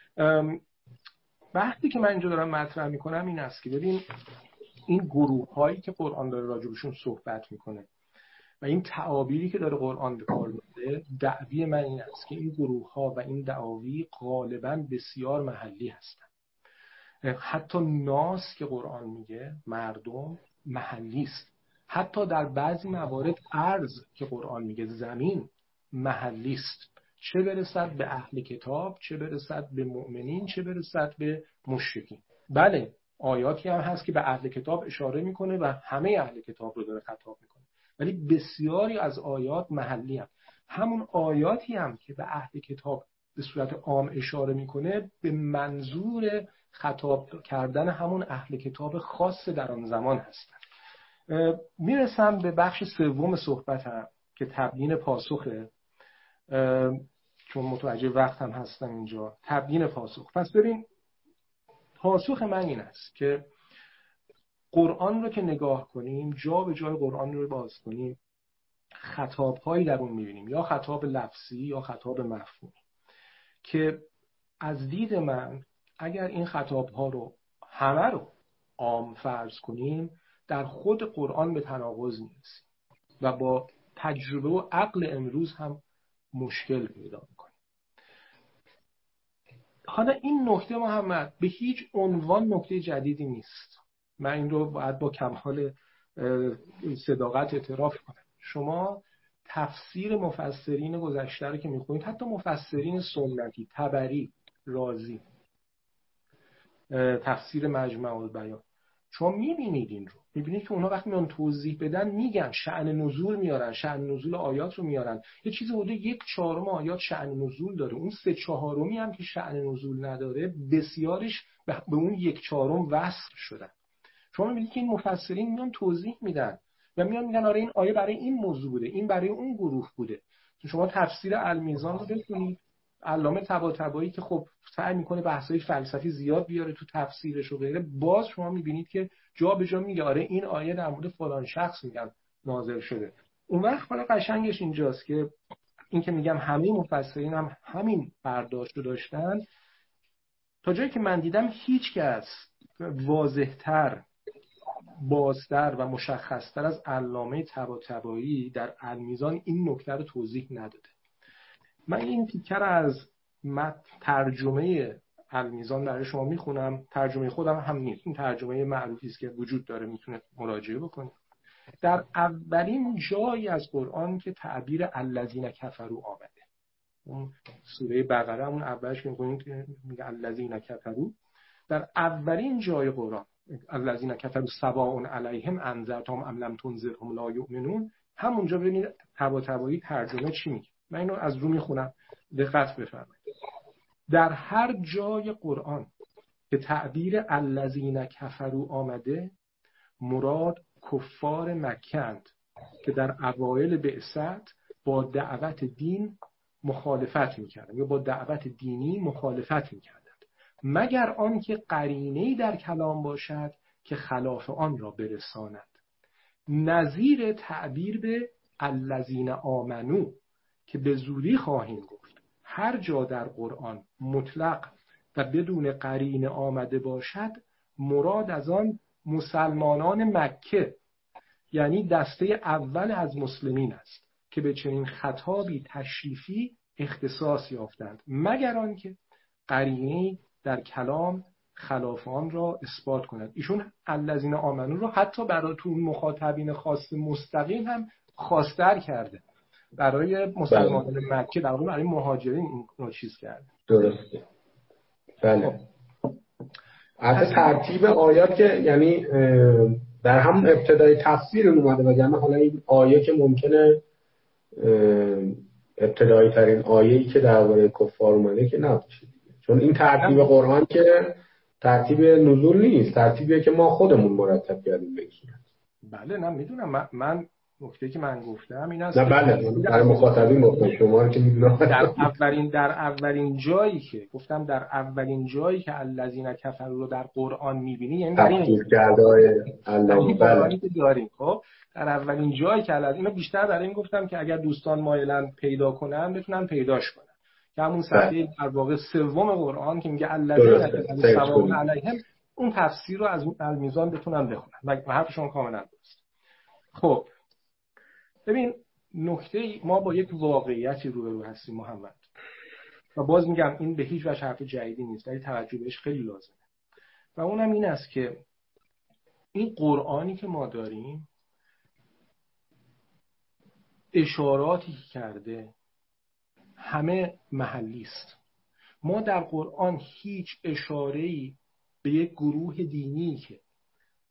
وقتی که من اینجا دارم مطرح می‌کنم این است که ببین این گروه‌هایی که قرآن داره راجبشون صحبت می‌کنه و این تعابیری که داره قرآن به کار می‌بره، دعوی من این است که این گروه‌ها و این دعاوی غالباً بسیار محلی هستن. حتی ناس که قرآن میگه مردم محلی است. حتی در بعضی موارد ارض که قرآن میگه زمین محلی است، چه برسد به اهل کتاب، چه برسد به مؤمنین، چه برسد به مشرکین. بله آیاتی هم هست که به اهل کتاب اشاره میکنه و همه اهل کتاب رو داره خطاب میکنه، ولی بسیاری از آیات محلی هم. همون آیاتی هم که به اهل کتاب به صورت عام اشاره میکنه به منظور خطاب کردن همون اهل کتاب خاص در آن زمان هستن. میرسم به بخش سوم صحبتم که تبیین پاسخه، چون متوجه وقتم هستم اینجا. تبیین پاسخ. پس ببین، پاسخ من این است که قرآن رو که نگاه کنیم، جا به جای قرآن رو باز کنیم، خطاب‌هایی در اون می‌بینیم، یا خطاب لفظی یا خطاب مفهومی، که از دید من اگر این خطاب‌ها رو همه رو عام فرض کنیم، در خود قرآن به تناقض می‌رسیم و با تجربه و عقل امروز هم مشکل پیدا می‌کنیم. حالا این نکته محمد به هیچ عنوان نکته جدیدی نیست. من این رو باید با کمال صداقت اعتراف کنم. شما تفسیر مفسرین گذشته رو که میخونید، حتی مفسرین سنتی، طبری، رازی، تفسیر مجمع البیان، شما میبینید این رو، میبینید که اونا وقتی میان توضیح بدن میگن شأن نزول میارن، شأن نزول آیات رو میارن. یه چیزی حدود 1/4 آیات شأن نزول داره، اون 3/4 هم که شأن نزول نداره بسیارش به اون 1/4 وصل شدن. شما میبینید که این مفسرین میان توضیح میدن و میان میگن آره این آیه برای این موضوع بوده، این برای اون گروه بوده. شما تفسیر المیزان رو بخونید، علامه طباطبایی که خب سعی میکنه بحث‌های فلسفی زیاد بیاره تو تفسیرش و غیره، باز شما میبینید که جا به جا میگه آره این آیه در مورد فلان شخص میگن نازل شده. اون وقت حالا قشنگش اینجاست که این که میگم همه مفسرین هم همین برداشت رو داشتن. تا جایی که من دیدم هیچ کس واضح‌تر، بازتر و مشخصتر از علامه طباطبایی در المیزان این نکته رو توضیح نداده. من این تیکه رو از ترجمه المیزان برای شما میخونم. ترجمه خودم هم نیست، این ترجمه معروفی است که وجود داره، میتونه مراجعه بکنید. در اولین جایی از قرآن که تعبیر الذین کفروا آمده، اون سوره بقره، اون اولش که میگه الذین کفروا، در اولین جای قرآن الذین کفروا سواء علیهم انذرتهم ام لم تنذرهم لا یؤمنون، همونجا ببینید طباطبایی ترجمه چی میگه. من اینو از رو میخونم، دقت بفرمایید. در هر جای قرآن که تعبیر الذین کفروا آمده، مراد کفار مکه اند که در اوایل بعثت با دعوت دین مخالفت میکردند یا با دعوت دینی مخالفت میکردند، مگر آنکه قرینه‌ای در کلام باشد که خلاف آن را برساند. نظیر تعبیر به الذین آمنو که به زودی خواهیم گفت هر جا در قرآن مطلق و بدون قرینه آمده باشد، مراد از آن مسلمانان مکه، یعنی دسته اول از مسلمین است که به چنین خطابی تشریفی اختصاص یافتند، مگر آنکه قرینه‌ای در کلام خلاف آن را اثبات کند. ایشون الذین آمنو رو حتی برای تو مخاطبین خاص مستقیم هم خاص‌تر کرده، برای مسلمانان مکه، در واقع برای مهاجرین این چیز کرده. درسته. بله. از ترتیب آیات که یعنی در هم ابتدای تفسیر اومده، وگرنه حالا این آیه که ممکنه ابتدایی ترین آیه‌ای که درباره کفار اومده که نباشه، چون این ترتیب قرآن که ترتیب نزول نیست، ترتیبیه که ما خودمون مرتب کردیم به این صورت. بله نه میدونم، من نکته که من گفتم این است نه بله، برای مخاطبین گفتم، شما که میدونم در اولین جایی که گفتم، در اولین جایی که الذین کفروا رو در قرآن می‌بینی، یعنی در این کردهای الله بله که داریم. خب در اولین جایی که اینو بیشتر برای این گفتم که اگر دوستان مایلن پیدا کنن بتونن پیداش کنن، که همون صفحه در واقع سوم قرآن که میگه الذین کفروا سواء علیهم، اون تفسیر رو از المیزان بتونن بخونن. و حرف شما کاملا درست. خب ببین، نکته ما با یک واقعیتی روبرو هستیم محمد، و باز میگم این به هیچ وجه حرف جدیدی نیست ولی توجه بهش خیلی لازمه، و اونم این است که این قرآنی که ما داریم اشاراتی کرده همه محلی است. ما در قرآن هیچ اشاره‌ای به یک گروه دینی که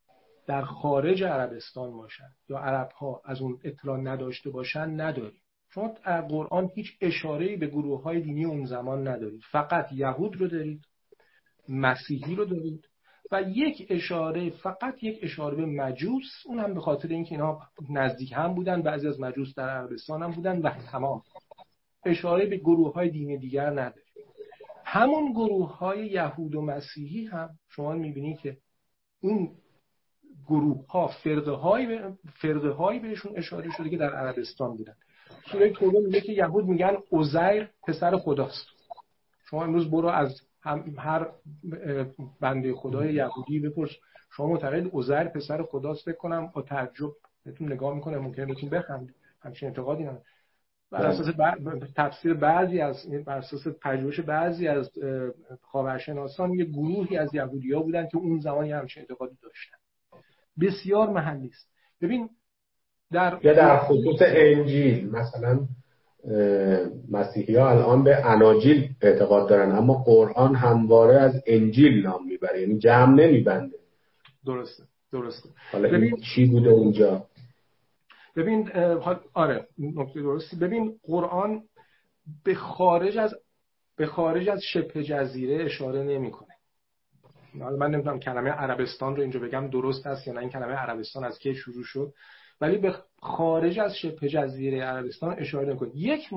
در خارج عربستان باشن یا عرب‌ها از اون اطلاع نداشته باشن نداریم. شما در قرآن هیچ اشاره‌ای به گروه‌های دینی اون زمان ندارید، فقط یهود رو دارید، مسیحی رو دارید و فقط یک اشاره به مجوس، اون هم به خاطر اینکه اینا نزدیک هم بودن، بعضی از مجوس در عربستان هم بودن و تمام. اشاره به گروه‌های دینی دیگر ندارید. همون گروه‌های یهود و مسیحی هم شما می‌بینید که اون گروه‌ها فرقه‌هایی بهشون اشاره شده که در عربستان بودن. سوره توبه میگه که یهود میگن عزیر پسر خداست. شما امروز برو از هر بنده خدای یهودی بپرس شما معتقد عزیر پسر خداست، فکر کنم با تعجب بهتون نگاه میکنه، ممکنه بهتون بخنده. همچین اعتقادی نداره. بر اساس تفسیر بعضی از بر اساس پژوهش بعضی از خاورشناسان یه گروهی از یهودی‌ها بودن که اون زمان همچین اعتقادی داشتن. بسیار محلی است. ببین در خصوص انجیل مثلا مسیحی ها الان به اناجیل اعتقاد دارن، اما قرآن همواره از انجیل نام میبره، یعنی جمع نمیبنده. درسته. حالا این چی بوده اونجا؟ ببین آره نکته درستی. ببین قرآن به خارج از شبه جزیره اشاره نمیکنه. من نمیدونم کلمه عربستان رو اینجا بگم درست است یا نه، این کلمه عربستان از کی شروع شد، ولی به خارج از شبه جزیره عربستان اشاره نمیکنه.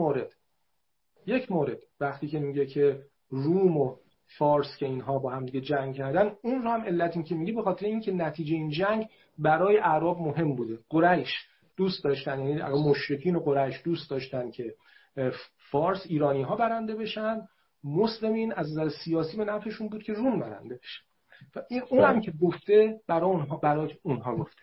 یک مورد وقتی که میگه که روم و فارس که اینها با هم دیگه جنگ کردن، اون رو هم علت این که میگه به خاطر اینکه نتیجه این جنگ برای عرب مهم بوده. قریش دوست داشتن، یعنی مشرکین و قریش دوست داشتن که فارس ایرانی ها برنده بشن، مسلمین از نظر سیاسی به نفعشون بود که روم برنده بشن. و این اونم که گفته برای اونها گفته.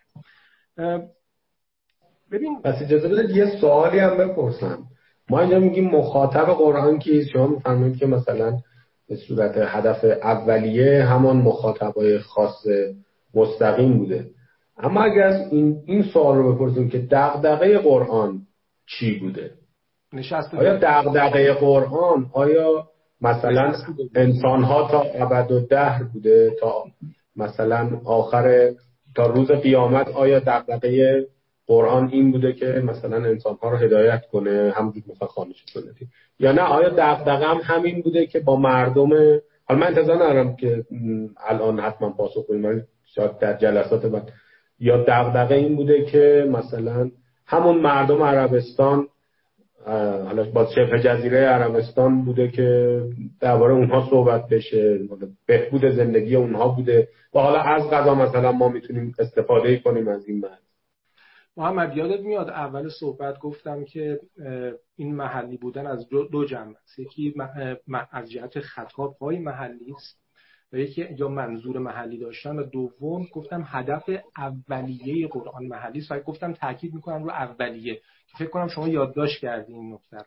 ببین پس اجازه بدید یه سوالی هم بپرسم. ما اینجا میگیم مخاطب قرآن کیست؟ شما میفرمایید که مثلا به صورت هدف اولیه همان مخاطبای خاص مستقیم بوده، اما اگر از این سوال رو بپرسیم که دغدغه قرآن چی بوده؟ آیا دغدغه قرآن مثلا انسان‌ها تا ابدالدهر بوده، تا مثلا تا روز قیامت؟ آیا دغدغه قرآن این بوده که مثلا انسان‌ها رو هدایت کنه، همونجور مثلا خوانش سنتی، یا نه آیا دغدغه هم همین بوده که با مردم، حالا من انتظار ندارم که الان حتما پاسخ بدید، ولی شاید در جلسات بعد، یا دغدغه این بوده که مثلا همون مردم عربستان، حالا با شبه جزیره عربستان بوده که درباره اونها صحبت بشه، بهبود زندگی اونها بوده و حالا از قضا مثلا ما میتونیم استفاده کنیم از این محل. محمد یادت میاد اول صحبت گفتم که این محلی بودن از دو جنبه است. یکی از جهت خطاب‌های محلی است و یکی یا منظور محلی داشتن، و دوم گفتم هدف اولیه قرآن محلی است و گفتم تاکید میکنم رو اولیه که فکر کنم شما یادداشت کردین این نکته.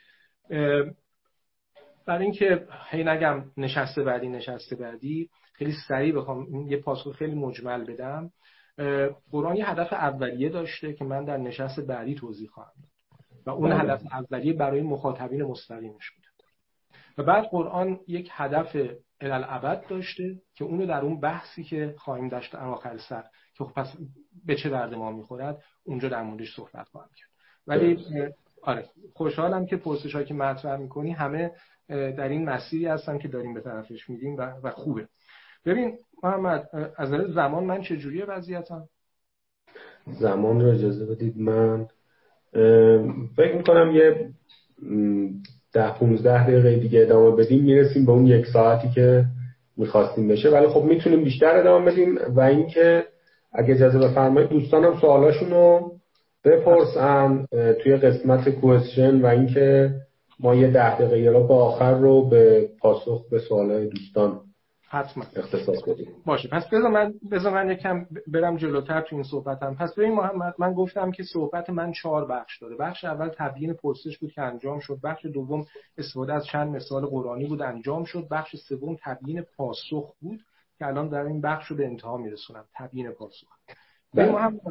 برای اینکه هی نگم نشسته بعدی خیلی سریع بخوام یه پاسخ خیلی مجمل بدم. قرآن یه هدف اولیه داشته که من در نشست بعدی توضیح خواهم داد و اون هدف اولیه برای مخاطبین مستقیمش بود. و بعد قرآن یک هدف الالعبد داشته که اونو در اون بحثی که خواهیم داشت در آخر سر که خب پس به چه درد ما میخورد اونجا در موردش صحبت خواهم کرد. ولی آره خوشحالم که پرسش‌هایی که مطرح می‌کنی همه در این مسیری هستن که داریم به طرفش می‌ریم و خوبه. ببین محمد، از نظر زمان من چجوریه وضعیتم؟ زمان رو اجازه بدید من فکر می‌کنم یه 10-15 دقیقه دیگه ادامه بدیم میرسیم به اون 1 ساعتی که می‌خواستیم بشه، ولی خب میتونیم بیشتر ادامه بدیم. و اینکه اگه اجازه بفرمایید دوستانم سوالاشون رو بپرسن توی قسمت کوئسشن و اینکه ما یه 10 دقیقه رو به آخر رو به پاسخ به سوالای دوستان حتما اختصاص بدیم. باشه. پس بذار من یکم برم جلوتر تو این صحبتم. پس ببین محمد، من گفتم که صحبت من 4 بخش داره. بخش اول تبیین پرسش بود که انجام شد، بخش دوم استفاده از چند مثال قرآنی بود انجام شد، بخش سوم تبیین پاسخ بود که الان در این بخش رو به انتها میرسونم، تبیین پاسخ. ببین محمد،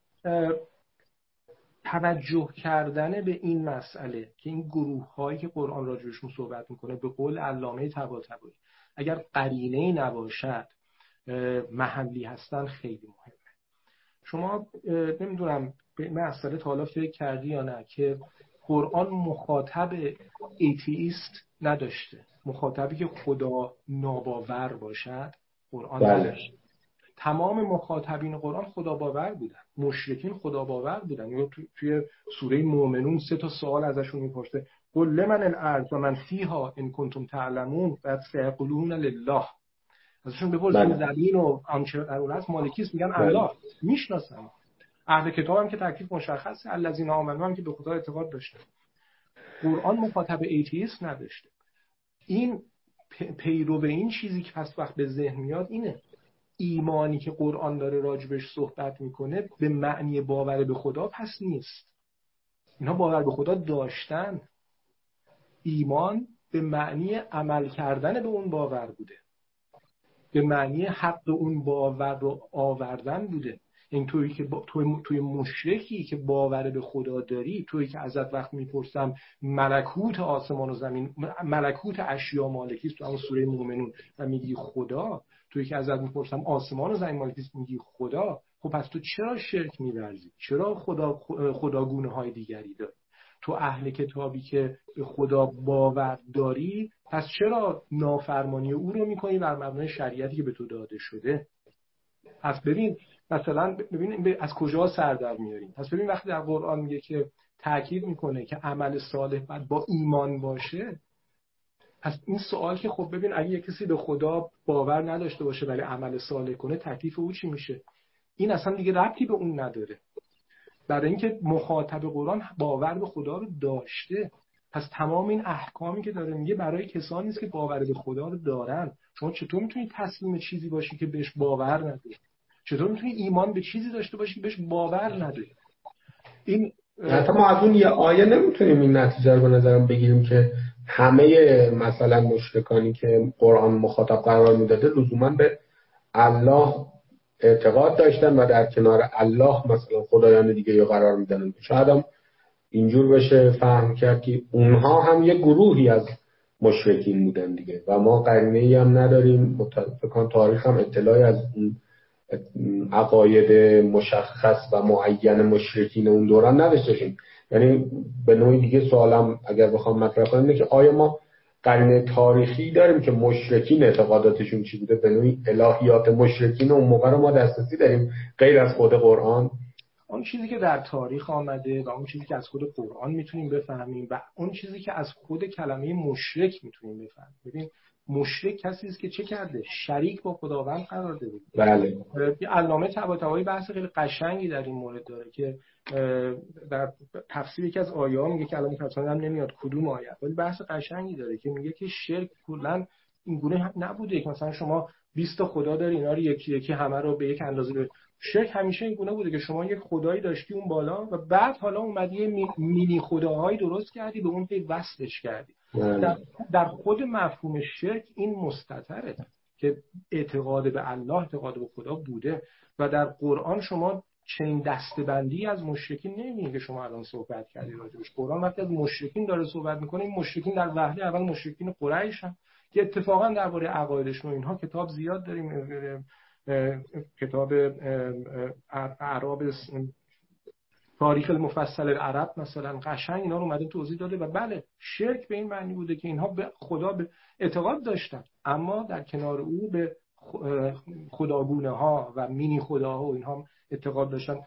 توجه کردن به این مسئله که این گروه‌هایی که قرآن راجعشون صحبت میکنه به قول علامه طباطبایی اگر قرینه‌ای نباشد محلی هستن خیلی مهمه. شما نمیدونم به مسئله تا حالا فکر کردی یا نه که قرآن مخاطب ایتیست نداشته، مخاطبی که خدا ناباور باشد قرآن نداشته. تمام مخاطبین قرآن خدا باور بودن، مشرکین خدا باور بودن. یا توی سوره مومنون 3 تا سوال ازشون میپرسه، قل لمن الارض و من فیها ان کنتم تعلمون بعد سیقولون لله. ازشون بپرسین زمین و آنچه در اون هست مالکیست، میگن الله. میشناسن. اهل کتاب هم که تکلیف مشخصه، الذین آمنو هم که به خدا اعتقاد داشتن. قرآن مخاطب ایتیست نداشته. این پیرو به این چیزی که پس وقت به ذهن میاد اینه، ایمانی که قرآن داره راجبش صحبت میکنه به معنی باور به خدا پس نیست. اینا باور به خدا داشتن. ایمان به معنی عمل کردن به اون باور بوده، به معنی حق اون باور رو آوردن بوده. این تویی که توی مشرکی که باور به خدا داری، تویی که ازت وقت میپرسم ملکوت آسمان و زمین، ملکوت اشیا مالکیست تو همون سوره مومنون و میگی خدا، تویی که ازت میپرسم آسمان و زمین مالکیست میگی خدا، خب پس تو چرا شرک می‌ورزی؟ چرا خداگونه های دیگری داری؟ تو اهل کتابی که به خدا باور داری، پس چرا نافرمانی او رو میکنی بر مبنای شریعتی که به تو داده شده؟ پس ببین مثلا ببین از کجا سر در میاریم. پس ببین وقتی در قرآن میگه که تاکید میکنه که عمل صالح باید با ایمان باشه، پس این سوال که خب ببین اگه کسی به خدا باور نداشته باشه ولی عمل صالح کنه، تکلیف او چی میشه؟ این اصلا دیگه ربطی به اون نداره، برای اینکه مخاطب قرآن باور به خدا رو داشته. پس تمام این احکامی که داره میگه برای کسانی است که باور به خدا رو دارن. شما چطور میتونی تسلیم چیزی باشی که بهش باور نداری؟ چطور میتونی ایمان به چیزی داشته باشی که بهش باور نداری؟ این حتی ما از اون یه آیه نمیتونیم این نتیجه رو به نظرم بگیریم که همه مثلا مشرکانی که قرآن مخاطب قرار میداده لزوما به الله اعتقاد داشتن و در کنار الله مثلا خدایان دیگه یا قرار میدادن. شاید هم اینجور بشه فهم کرد که اونها هم یه گروهی از مشرکین بودن دیگه و ما قرینه‌ای هم نداریم، متفقاً تاریخ هم اطلاعی از اون عقاید مشخص و معین مشرکین اون دوران نداشتیم. یعنی به نوعی دیگه سوالم اگر بخوام مطرح کنم اینه که آیا ما قرینه تاریخی داریم که مشرکین اعتقاداتشون چی بوده؟ به نوعی الهیات مشرکین اون موقع رو ما دسترسی داریم غیر از خود قرآن؟ اون چیزی که در تاریخ آمده و اون چیزی که از خود قرآن میتونیم بفهمیم و اون چیزی که از خود کلمه مشرک میتونیم بفهمیم. ببین مشرک کسی است که چه کرده؟ شریک با خداوند قرار داده. بله. علامه طباطبایی بحث خیلی قشنگی در این مورد داره که در تفسیر یکی از آیه‌ها میگه که علامه طباطبایی هم نمیاد کدوم آیه، ولی بحث قشنگی داره که میگه که شرک کلا این گونه نبوده که مثلا شما 20 تا خدا داری اینا رو یکی یکی همه رو به یک اندازه شرک همیشه این گونه بوده که شما یک خدایی داشتی اون بالا و بعد حالا اومدی یه مینی خداهایی درست کردی به اون پی وصلش کردی. در خود مفهوم شرک این مستتره که اعتقاد به الله، اعتقاد به خدا بوده و در قرآن شما چنین دسته‌بندی از مشرکین نمی‌بینید که شما الان صحبت کردید راجعش. قرآن وقتی از مشرکین داره صحبت می‌کنه، این مشرکین در وهله اول مشرکین قریش هم که اتفاقا درباره عقایدشون و اینها کتاب زیاد داریم، کتاب اعراب تاریخ المفصل العرب مثلا قشنگ اینا رو اومده توضیح داده و بله شرک به این معنی بوده که اینها به خدا به اعتقاد داشتن اما در کنار او به خداگونه ها و مینی خداها و اینها اعتقاد داشتن.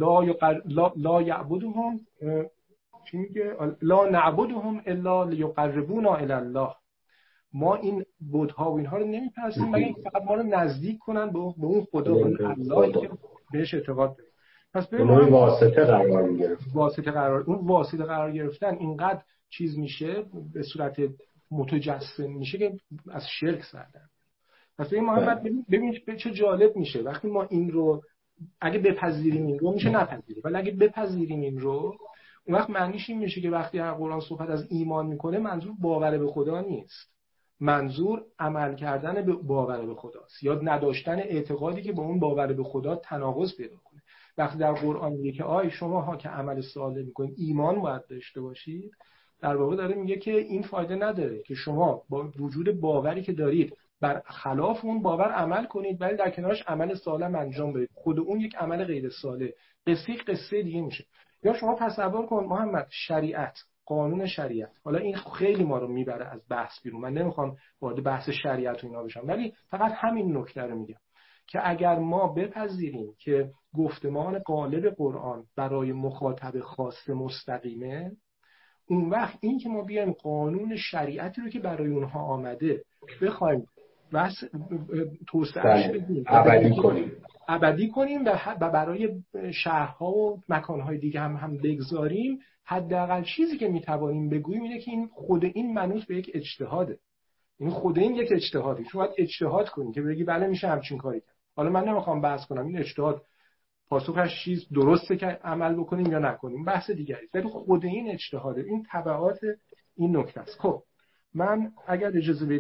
لا یعبدهم چی میگه؟ لا نعبدهم الا لیقربونا الی الله. ما این بت‌ها و اینها رو نمی‌پرستیم مگر اینکه فقط ما رو نزدیک کنن به اون خدا، به اون اللهی که بهش اعتقاد داریم. پس ببین واسطه قرار می‌گرفت. اون واسطه قرار گرفتن اینقدر چیز میشه به صورت متجسم میشه که از شرک سردن. پس ببین محمد ببین چه جالب میشه وقتی ما این رو اگه بپذیریم این رو میشه نپذیریم، ولی اگه بپذیریم این رو اون وقت معنیش این میشه که وقتی در قرآن صحبت از ایمان میکنه منظور باور به خدا نیست، منظور عمل کردن به باور به خداست یا نداشتن اعتقادی که با اون باور به خدا تناقض پیدا کنه. وقتی در قرآن میگه که آی شماها که عمل صالح میکنید ایمان باید داشته باشید، در واقع داره میگه که این فایده نداره که شما با وجود باوری که دارید بر خلاف اون باور عمل کنید ولی در کنارش عمل صالح انجام بدید. خود اون یک عمل غیر صالح. قصه دیگه میشه. یا شما تصور کن محمد، شریعت، قانون شریعت، حالا این خیلی ما رو میبره از بحث بیرون، من نمیخوام وارد بحث شریعت و اینا بشم، ولی فقط همین نکته رو میگم که اگر ما بپذیریم که گفتمان غالب قرآن برای مخاطب خاص مستقیمه، اون وقت این که ما بیایم قانون شریعتی رو که برای اونها آمده بخوایم توسعه‌اش بدیم، ابدی کنیم و برای شهرها و مکانهای دیگه هم بگذاریم، حداقل چیزی که میتوانیم بگوییم اینه که این خود این منوط به یک اجتهاده. این خود این یک اجتهاده. شما باید اجتهاد کنید که بگی بله میشه همچین کاری کرد. حالا من نمیخوام بحث کنم این اجتهاد پاسخش چیز درسته که عمل بکنیم یا نکنیم، بحث دیگری است، ولی خود این اجتهاده، این تبعات این نکته است. خب من اگر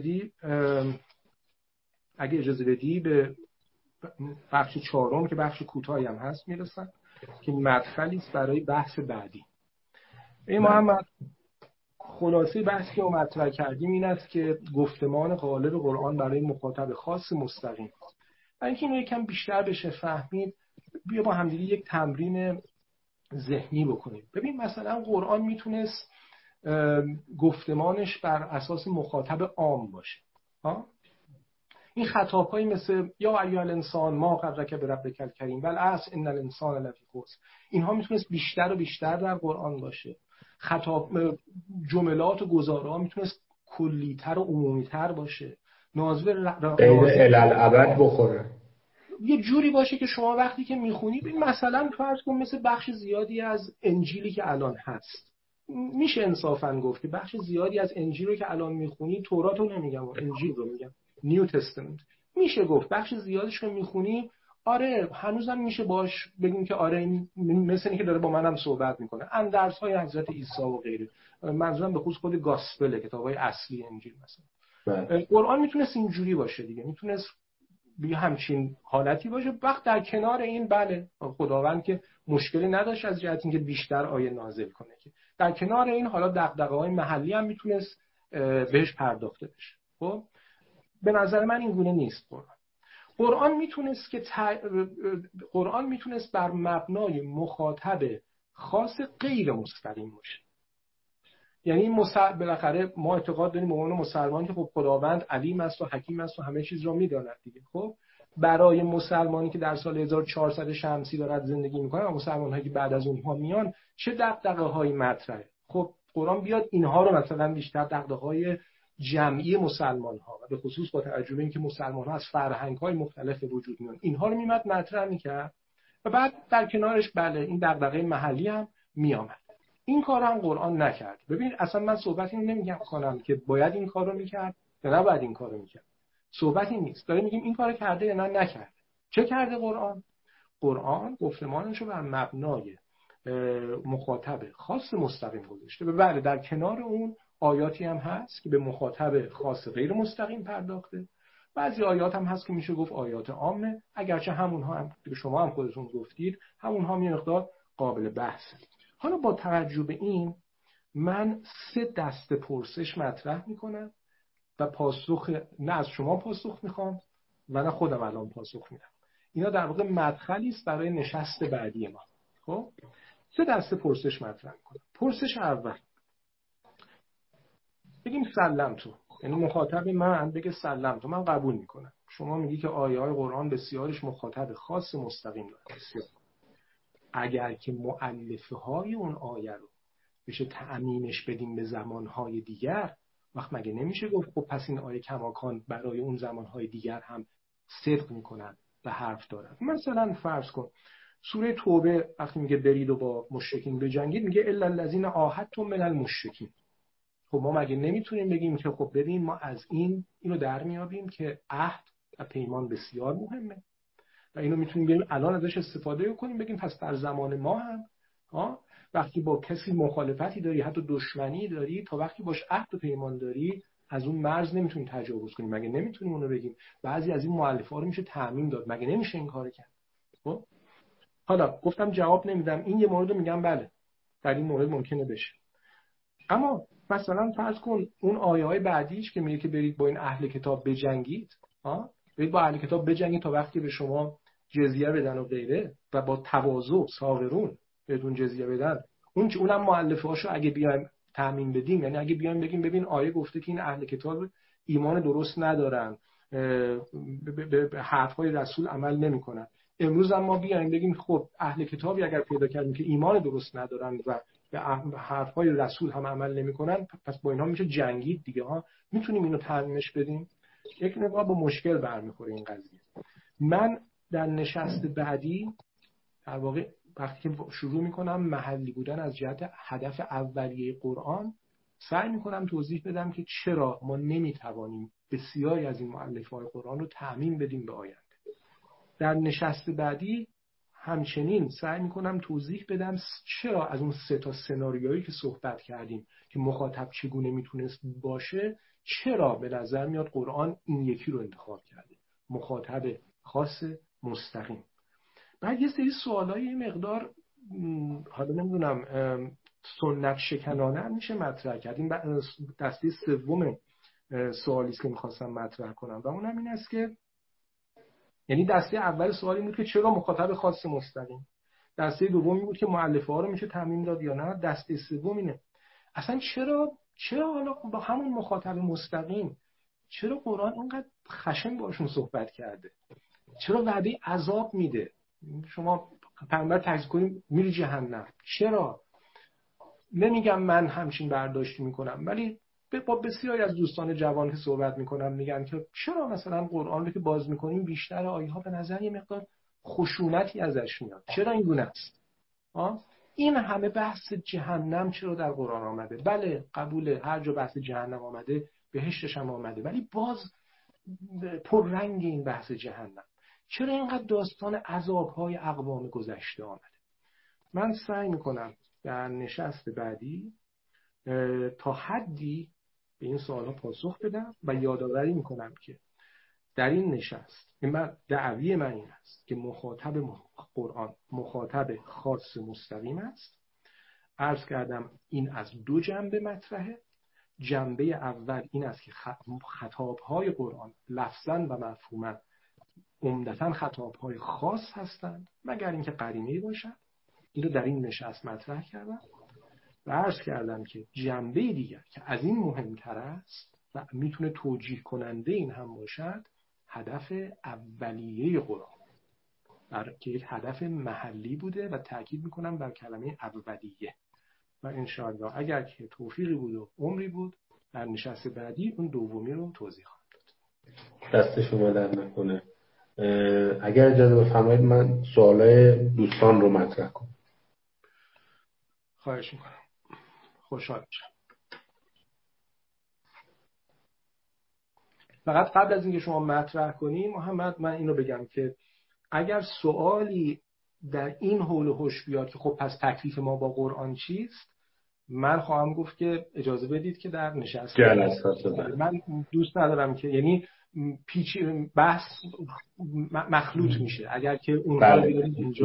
اجازه بدی به بخش چهارم که بخش کوتاهی هم هست میرسم که مدخلی است برای بحث بعدی. محمد، خلاصه بحثی که ما مطرح کردیم این است که گفتمان غالب قرآن برای مخاطب خاص مستقیم. برای اینکه اینو یکم بیشتر بشه فهمید، بیا با همدیگه یک تمرین ذهنی بکنیم. ببین مثلا قرآن میتونست گفتمانش بر اساس مخاطب عام باشه. این خطاب‌هایی مثل یا ایها الانسان ما غرک بربک الکریم والعصر ان الانسان لفی خسر، اینها میتونست بیشتر و بیشتر در قرآن باشه. خطاب جملات و گزاره‌ها میتونست کلی‌تر و عمومی‌تر باشه. ناظر الالعبد بخوره. یه جوری باشه که شما وقتی که میخونید مثلا فرض کن مثل بخش زیادی از انجیلی که الان هست، میشه انصافاً گفت که بخش زیادی از انجیل رو که الان میخونی، تورات رو نمیگم و انجیل رو میگم، نیو تستمنت، میشه گفت بخش زیادش رو میخونی آره هنوزم میشه باش بگیم که آره مثل اینکه داره با منم صحبت میکنه، اندرس‌های حضرت عیسی و غیره. منظورم به خصوص خود گاسپل، کتابای اصلی انجیل مثلا. قرآن میتونست اینجوری باشه دیگه، میتونست بی همچین حالتی باشه. وقت در کنار این بله خداوند که مشکلی نداشت از جهت اینکه بیشتر آیه نازل کنه، که در کنار این حالا دغدغه‌های محلی هم میتونست بهش پرداخته بشه. خب به نظر من این گونه نیست. قرآن میتونست بر مبنای مخاطب خاص غیر مستقیم باشه. یعنی بالاخره ما اعتقاد داریم به عنوان مسلمان که خب خداوند علیم است و حکیم است و همه چیز را میداند دیگه. خب برای مسلمانی که در سال 1400 شمسی دارد زندگی میکنه و مسلمان‌هایی که بعد از اونها میان چه دغدغه‌هایی مطرحه؟ خب قرآن بیاد اینها رو مثلا بیشتر دغدغه‌های جمعی مسلمان‌ها و به خصوص با توجه به اینکه مسلمان‌ها از فرهنگ‌های مختلف وجود میان اینها رو میمد مطرح میکرد و بعد در کنارش بله این دغدغه محلی هم میامد. این کار هم قرآن نکرد. ببین اصلا من صحبت اینو نمیگم کنم که باید این کار رو میکرد یا نباید این کار رو میکرد، صحبتی نیست، داریم میگیم این کار کرده یا نه نکرده. چه کرده قرآن گفتمانش رو بر مبنای مخاطب خاص مستقیم گذاشته. بله در کنار اون آیاتی هم هست که به مخاطب خاص غیر مستقیم پرداخته، بعضی آیات هم هست که میشه گفت آیات عامه، اگرچه همونها هم شما هم خودتون گفتید همونها هم یه مقدار قابل بحث. حالا با توجه به این من 3 دسته پرسش مطرح میکنم و پاسخ نه از شما پاسخ میخوام و نه خودم الان پاسخ میدم. اینا در واقع مدخلی است برای نشست بعدی ما. خب 3 دسته پرسش مطرح میکنم. پرسش اول، بگیم سلام تو، یعنی مخاطب من بگه سلام تو، من قبول میکنم شما میگی که آیه های قرآن بسیارش مخاطب خاص مستقیم داره. بسیار. اگر که مؤلفه های اون آیه رو بشه تعمیمش بدیم به زمانهای دیگر، وقت مگه نمیشه گفت خب پس این آیه کماکان برای اون زمانهای دیگر هم صدق میکنن و حرف دارن؟ مثلا فرض کن سوره توبه وقتی میگه برید و با مشرکین بجنگید میگه الا الذین عاهدتم من المشرکین. خب ما مگه نمیتونیم بگیم که خب ببین ما از اینو در میابیم که عهد و پیمان بسیار مهمه و اینو میتونیم بریم الان ازش استفاده کنیم، بگیم پس در زمان ما هم وقتی با کسی مخالفتی داری، حتی دشمنی داری، تا وقتی باش عهد و پیمان داری از اون مرز نمیتونی تجاوز کنی. مگه نمیتونیم اونو بگیم بعضی از این مؤلفه‌ها رو میشه تعمیم داد؟ مگه نمیشه این کارو کرد؟ خب حالا گفتم جواب نمیدم، این یه مورد میگم بله در این مورد ممکنه بشه. اما مثلا فرض کن اون آیه‌های بعدیش که میگه که برید با این اهل کتاب بجنگید، برید با اهل کتاب بجنگید تا وقتی به شما جزیه بدن و غیره و با تواضع صابرون، بدون جزیه بدن، اونم مؤلفه‌هاشو اگه بیایم تعمیم بدیم، یعنی اگه بیایم بگیم ببین آیه گفته که این اهل کتاب ایمان درست ندارن، به حرفهای رسول عمل نمیکنن، امروز هم ما بیایم بگیم خب اهل کتابی اگر پیدا کردیم که ایمان درست ندارن و به حرفهای رسول هم عمل نمیکنن، پس با اینها میشه جنگید دیگه ها. میتونیم اینو تعمیمش بدیم؟ یک نگاه با مشکل برمیخوره این قضیه. من در نشست بعدی در واقع وقتی که شروع میکنم محلی بودن از جهت هدف اولیه قرآن، سعی میکنم توضیح بدم که چرا ما نمیتوانیم بسیاری از این مؤلفه‌های قرآن رو تعمیم بدیم به آینده. در نشست بعدی همچنین سعی میکنم توضیح بدم چرا از اون 3 تا سناریویی که صحبت کردیم که مخاطب چگونه میتونست باشه، چرا به نظر میاد قرآن این یکی رو انتخاب کرده، مخاطب خاص مستقیم. بعد یه سری سوالای مقدار حالا نمیدونم سنت شکنانه هم میشه مطرح کرد. این دسته سوم سوالی است که میخواستم مطرح کنم و اونم این است که یعنی دسته اول سوال این بود که چرا مخاطب خاص مستقیم، دسته دوم این بود که مؤلفه ها رو میشه تعمیم داد یا نه، دسته سوم اینه اصلا چرا حالا با همون مخاطب مستقیم چرا قرآن اینقدر خشن باشون صحبت کرده، چرا وعده عذاب میده، شما پیامبر تکذیب کنیم میری جهنم. چرا؟ نمیگم من همچین برداشتی میکنم، ولی با بسیاری از دوستان جوان که صحبت میکنم میگن که چرا مثلا قرآن رو که باز میکنیم بیشتر آیه ها به نظر یه مقدار خشونتی ازش میاد، چرا این گونه است؟ این همه بحث جهنم چرا در قرآن آمده؟ بله قبوله، هر جا بحث جهنم آمده بهشتش هم آمده، ولی باز پررنگ این بحث جهنم. چرا اینقدر داستان عذاب‌های اقوام گذشته آمده؟ من سعی میکنم در نشست بعدی تا حدی به این سوالها پاسخ بدم و یادآوری میکنم که در این نشست دعوی من این است که مخاطب قرآن مخاطب خاص مستقیم است. عرض کردم این از 2 جنبه مطرحه. جنبه اول این است که خطاب‌های قرآن لفظاً و مفهوماً عمدتاً خطاب‌های خاص هستند مگر اینکه قرینه‌ای باشد. این رو در این نشست مطرح کردم و عرض کردم که جنبه دیگر که از این مهمتر است و میتونه توجیه کننده این هم باشد، هدف اولیه قرآن که یک هدف محلی بوده و تأکید میکنم بر کلمه اولیه و انشاءالله اگر که توفیقی بود و عمری بود در نشست بعدی اون دومی رو توضیح خواهم داد. دست شما در نکنه. اگر اجازه بفرمایید من سوالای دوستان رو مطرح کنم. خواهش میکنم، خوشحال میشم. فقط قبل از اینکه شما مطرح کنیم محمد، من اینو بگم که اگر سوالی در این حول و حوش بیاد که خب پس تکلیف ما با قرآن چیست، من خواهم گفت که اجازه بدید که در نشست من دوست ندارم که یعنی بحث مخلوط میشه. اگر که اونها بیارید اینجا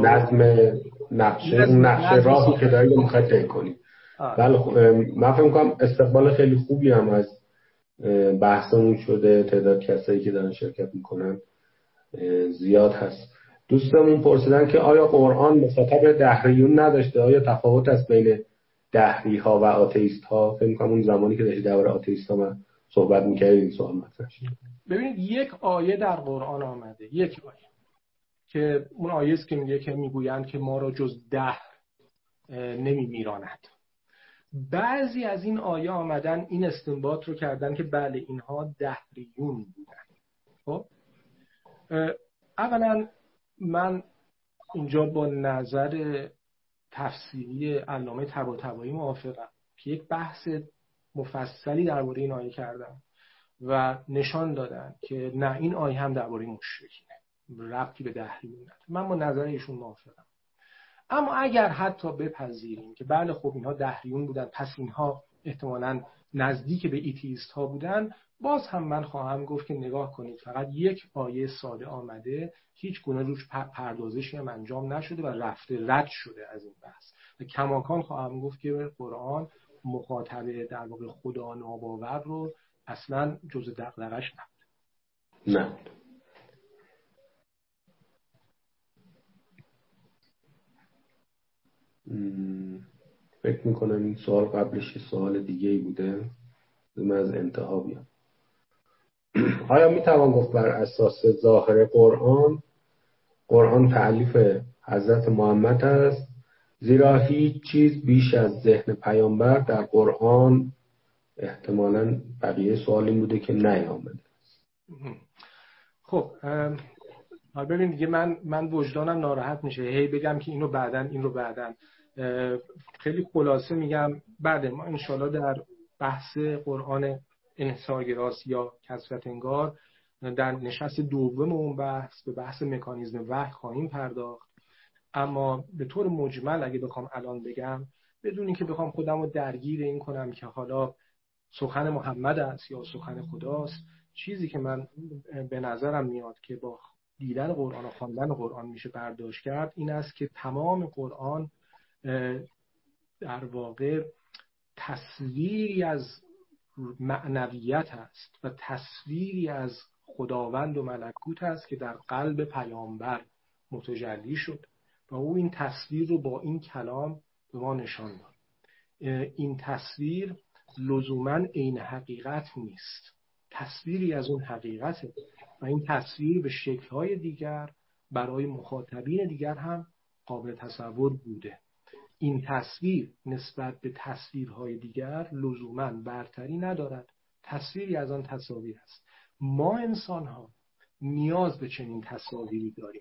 نقشه راهی که دارید میخواید طی کنید. بله من فکر می‌کنم استقبال خیلی خوبی هم از بحثمون شده، تعداد کسایی که دارن شرکت میکنن زیاد هست. دوستمون پرسیدن که آیا قرآن مخاطب دهریون نداشته؟ آیا تفاوت است بین دهری ها و آتئیست ها؟ فکر می‌کنم اون زمانی که داشتید درباره آتئیست ها من صحبت می‌کردید این سوال مطرح شد. ببینید یک آیه در قرآن آمده، یک آیه که اون آیه است که میگه که میگویند که ما را جز دهر نمی‌میراند. بعضی از این آیه آمدن این استنباط رو کردن که بله اینها دهریون بودن. خب اولا من اینجا با نظر تفسیری علامه طباطبایی موافقم که یک بحث مفصلی درباره این آیه کردن و نشان دادن که نه این آیه هم درباره مشرکینه، ربطی به دهریون نداره. من با نظر ایشون موافقم. اما اگر حتی بپذیریم که بله خب اینها دهریون بودن، پس اینها احتمالاً نزدیک به ایتیست ها بودن، باز هم من خواهم گفت که نگاه کنید فقط یک آیه ساده آمده، هیچ گونه روش پردازشی هم انجام نشده و رفته رد شده از این بحث. و کماکان خواهم گفت که قرآن مخاطب در واقع خدا ناباور رو اصلاً جزء دغدغش نبود. نه. فکر میکنم این سوال قبلش سوال دیگه ای بوده. من از انتها بیام. آیا میتوان گفت بر اساس ظاهر قرآن تألیف حضرت محمد است، زیرا هیچ چیز بیش از ذهن پیامبر در قرآن، احتمالاً بقیه سوال این بوده که نیامده. خب ببین دیگه من وجدانم ناراحت میشه هی بگم که اینو بعدن. خیلی خلاصه میگم بعد ما انشالله در بحث قرآن انحصارگراست یا کثرت انگار در نشست دوم اون به بحث مکانیزم وحی خواهیم پرداخت. اما به طور مجمل اگه بخوام الان بگم، بدون اینکه بخوام خودم رو درگیر این کنم که حالا سخن محمد است یا سخن خداست، چیزی که من به نظرم میاد که با دیدن قرآن و خواندن قرآن میشه برداشت کرد این است که تمام قرآن در واقع تصویری از معنویت است و تصویری از خداوند و ملکوت است که در قلب پیامبر متجلی شد و او این تصویر رو با این کلام به ما نشان داد. این تصویر لزوماً عین حقیقت نیست، تصویری از اون حقیقته و این تصویر به شکل‌های دیگر برای مخاطبین دیگر هم قابل تصور بوده. این تصویر نسبت به تصویرهای دیگر لزوماً برتری ندارد، تصویری از آن تصاویر است. ما انسان‌ها نیاز به چنین تصاویری داریم.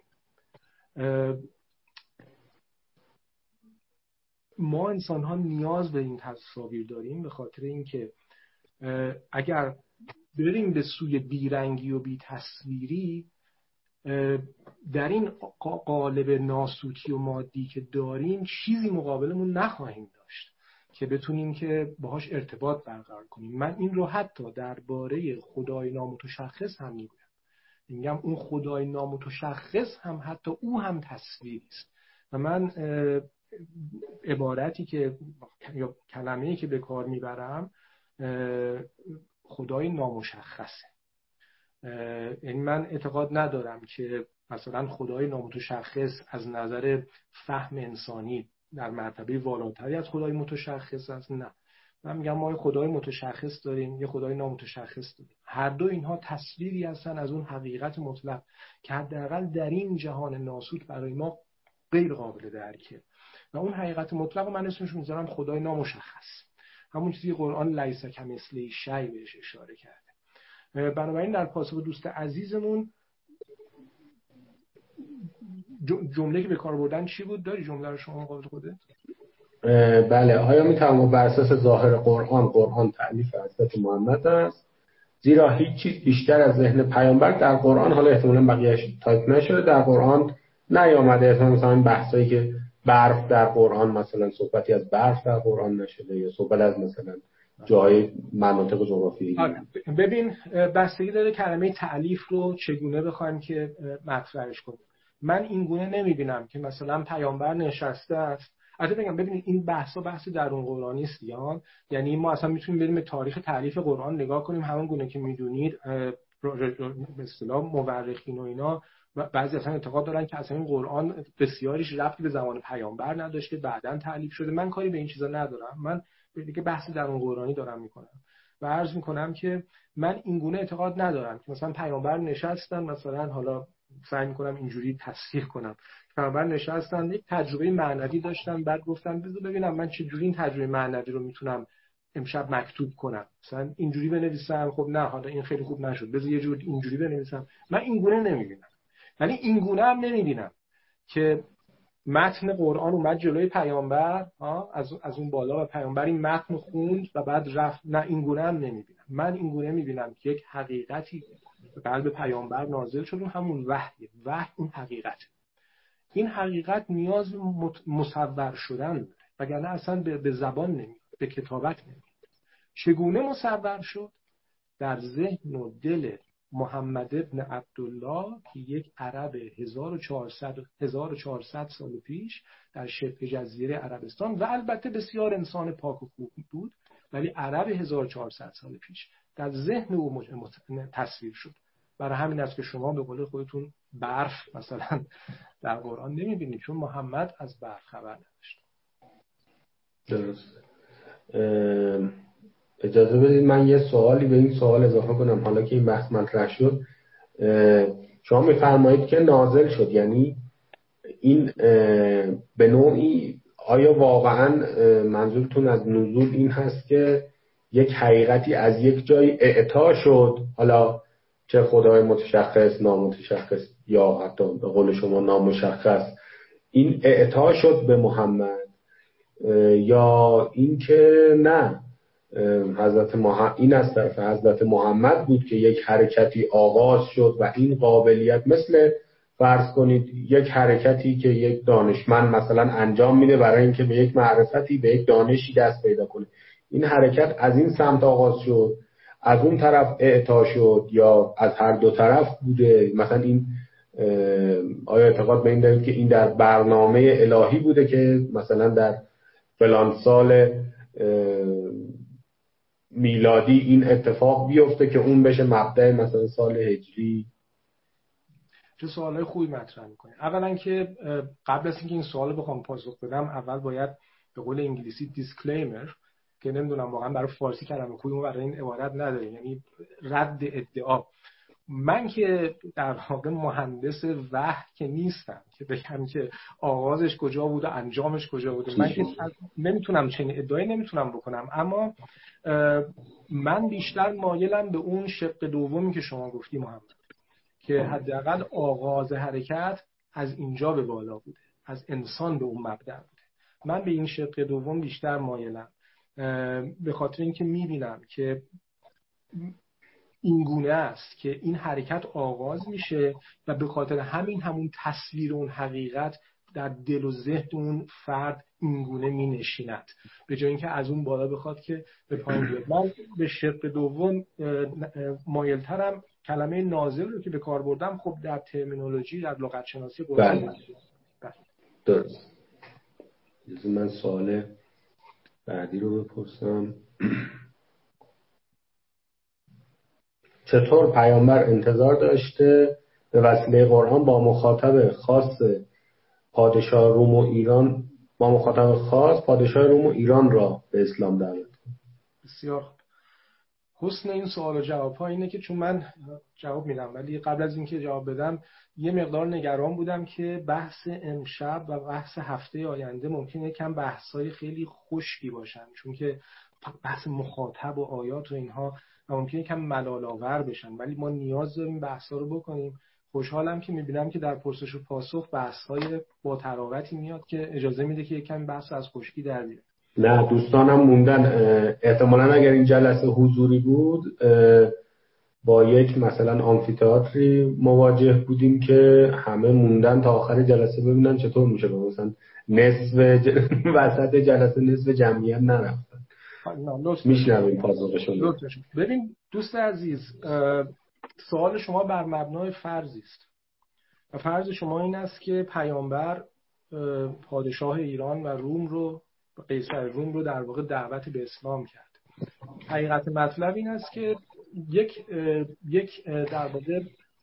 ما انسان‌ها نیاز به این تصاویر داریم به خاطر اینکه اگر بریم به سوی بیرنگی و بی تصویری، در این قالب ناسوتی و مادی که داریم چیزی مقابلمون نخواهیم داشت که بتونیم که باهاش ارتباط برقرار کنیم. من این رو حتی درباره خدای نامتشخص هم میگم اون خدای نامتشخص هم حتی او هم تصویری است و من عبارتی که یا کلمه‌ای که به کار میبرم خدای نامشخصه. یعنی من اعتقاد ندارم که مثلا خدای نامتشخص از نظر فهم انسانی در مرتبه والاتری از خدای متشخص است. نه، من میگم ما یه خدای متشخص داریم، یه خدای نامتشخص داریم. هر دو اینها تصویری هستن از اون حقیقت مطلق که حداقل در این جهان ناسوت برای ما غیر قابل درکه و اون حقیقت مطلق من اسمش میذارم خدای نامشخص، همون چیزی قرآن لیس کمثله شیء بهش اشاره کرده. بنابراین در پاسخ دوست عزیزمون جمله که به کار بردن چی بود؟ داری جمله رو شما قابل خودت؟ بله. آیا میتوان بر اساس ظاهر قرآن تألیف حضرت محمد است، زیرا هیچ چیز بیشتر از ذهن پیامبر در قرآن، حالا احتمالاً بقیه‌اش تایپ نشده، در قرآن نیامده. احتمالاً مثلا بحثایی که برف در قرآن، مثلا صحبتی از برف در قرآن نشده یا صحبت از مثلا جای مناطق جغرافیایی. ببین بستگی داره کلمه تألیف رو چگونه بخوایم که مطرحش کنیم. من این گونه نمیبینم که مثلا پیامبر نشسته است. البته بگم ببینید این بحث درون قرآنی است، یعنی ما اصلا میتونیم بریم به تاریخ تألیف قرآن نگاه کنیم، همون گونه که میدونید به اصطلاح مورخین و اینا و بعضی اصلا اعتقاد دارن که اصلا این قرآن بسیاریش ربطی به زمان پیامبر نداشته، بعداً تألیف شده. من کاری به این چیزا ندارم، من دیگه بحث درون قرآنی دارم میکنم و عرض میکنم که من این گونه اعتقاد ندارم که مثلا پیامبر نشستن، مثلا حالا سعی میکنم اینجوری تصحیح کنم، پیامبر نشستن یک تجربه معنوی داشتن بعد گفتن بذار ببینم من چه جوری این تجربه معنوی رو میتونم امشب مکتوب کنم، مثلا اینجوری بنویسم. خب نه، حالا این خیلی خوب نشد، بذار یه جور اینجوری بنویسم. من این گونه نمیبینم. یعنی این گونه هم نمیبینم که متن قرآن اومد جلوی پیامبر از اون بالا و پیامبر این متن خوند و بعد رفت. نه، این گونه هم نمیبینم. من این گونه میبینم که یک حقیقتی به قلب پیامبر نازل شد، همون وحی اون حقیقت. این حقیقت نیاز به مصور شدن داره، وگرنه اصلا به زبان نمیاد، به کتابت نمیاد. چگونه مصور شد؟ در ذهن و دل محمد ابن عبدالله که یک عرب 1400 سال پیش در شبه جزیره عربستان و البته بسیار انسان پاک و خوب بود، ولی عرب 1400 سال پیش در ذهن او تصویر شد. برای همین است که شما به قول خودتون برف مثلا در قرآن نمیبینید، چون محمد از برف خبر نداشت. درست. اجازه بدید من یه سوالی به این سوال اضافه کنم. حالا که این بحث مطرح شد، شما میفرمایید که نازل شد، یعنی این به نوعی آیا واقعا منظورتون از نزول این هست که یک حقیقتی از یک جای اعطا شد، حالا چه خدای متشخص، نامتشخص یا حتی به قول شما نامشخص، این اعطا شد به محمد، یا اینکه نه این از طرف حضرت محمد بود که یک حرکتی آغاز شد و این قابلیت، مثل فرض کنید یک حرکتی که یک دانشمند مثلا انجام میده برای اینکه به یک معرفتی، به یک دانشی دست پیدا کنه، این حرکت از این سمت آغاز شد، از اون طرف اعطا شد، یا از هر دو طرف بوده؟ مثلا این آیا اعتقاد به این دارید که این در برنامه الهی بوده که مثلا در فلان سال میلادی این اتفاق بیفته که اون بشه مبدأ مثلا سال هجری؟ چه سوالای خوبی مطرح می‌کنید. اولا که قبل از اینکه این سوالو بخوام پاسخ بدم، اول باید به قول انگلیسی دیسکلیمر، که نمیدونم واقعا برای فارسی کلمه خوبی برای این عبارت نداره، یعنی رد ادعا. من که در واقع مهندس وحی که نیستم که بگم که آغازش کجا بود و انجامش کجا بود. من که نمیتونم چنین ادعایی نمیتونم بکنم، اما من بیشتر مایلم به اون شق دومی که شما گفتی محمد، که حداقل آغاز حرکت از اینجا به بالا بوده، از انسان به اون مبدأ بوده. من به این شق دوم بیشتر مایلم، به خاطر اینکه میبینم که این گونه است که این حرکت آغاز میشه و به خاطر همون تصویر اون حقیقت در دل و ذهن اون فرد این گونه می نشیند، به جای اینکه از اون بالا بخواد که به پایین بیاد. من به شق دوم مایلترم. کلمه نازل رو که به کار بردم، خب در ترمینولوژی، در لغت شناسی قرآن. درست. من سوال بعدی رو بپرسم. چطور پیامبر انتظار داشته به وسیله قرآن با مخاطب خاص پادشاه روم و ایران، با مخاطب خاص پادشاه روم و ایران را به اسلام دعوت کنه؟ بسیار حسن این سوال و جواب ها اینه که چون من جواب میدم، ولی قبل از اینکه جواب بدم یه مقدار نگران بودم که بحث امشب و بحث هفته آینده ممکنه کم بحث‌های خیلی خشکی باشن، چون که بحث مخاطب و آیات و اینها ممکنه کم ملال‌آور بشن، ولی ما نیاز داریم بحث‌ها رو بکنیم. خوشحالم که میبینم که در پرسش و پاسخ بحث‌های با تراوتی میاد که اجازه میده که یکم بحث از خشکی در بیاد. نه دوستانم موندن. احتمالاً اگر این جلسه حضوری بود با یک مثلا آمفی‌تئاتری مواجه بودیم که همه موندن تا آخر جلسه ببینن چطور میشه، مثلا وسط جلسه نصف جمعیت نرفتن. میشنویم پاسخشون. ببین دوست عزیز، سوال شما بر مبنای فرضی است و فرض شما این است که پیامبر پادشاه ایران و روم رو، قیصر روم رو در واقع دعوت به اسلام کرد. حقیقت مطلب این است که یک در واقع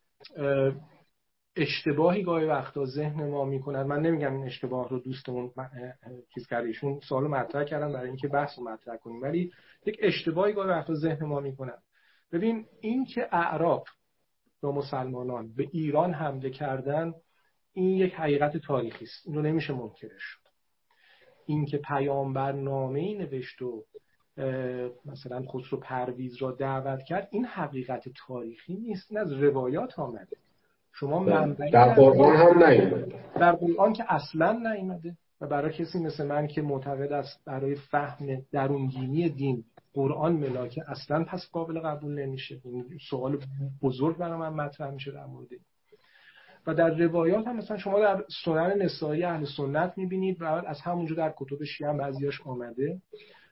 اشتباهی گاهی وقتا ذهن ما میکنن. من نمیگم این اشتباه رو دوستمون چیز کرده، ایشون سوالو مطرح کردن برای اینکه بحث رو مطرح کنیم، ولی یک اشتباهی گاهی وقتا ذهن ما میکنن. ببین این که اعراب و مسلمانان به ایران حمله کردن، این یک حقیقت تاریخی است، اینو نمیشه منکرش شد. این که پیامبر نامه‌ای نوشت و مثلا خسرو پرویز را دعوت کرد، این حقیقت تاریخی نیست، این از روایات آمده. شما منبعی در قرآن هم نیومده، در قرآن که اصلا نیومده. و برای کسی مثل من که معتقد است برای فهم درونگینی دین قرآن ملاکه، اصلا پس قابل قبول نمیشه. این سوال بزرگ برای من مطرح میشه در مورد این. و در روایات هم مثلا شما در سنن نسائی اهل سنت میبینید و از همونجا در کتب شیعه هم بعضیاش آمده.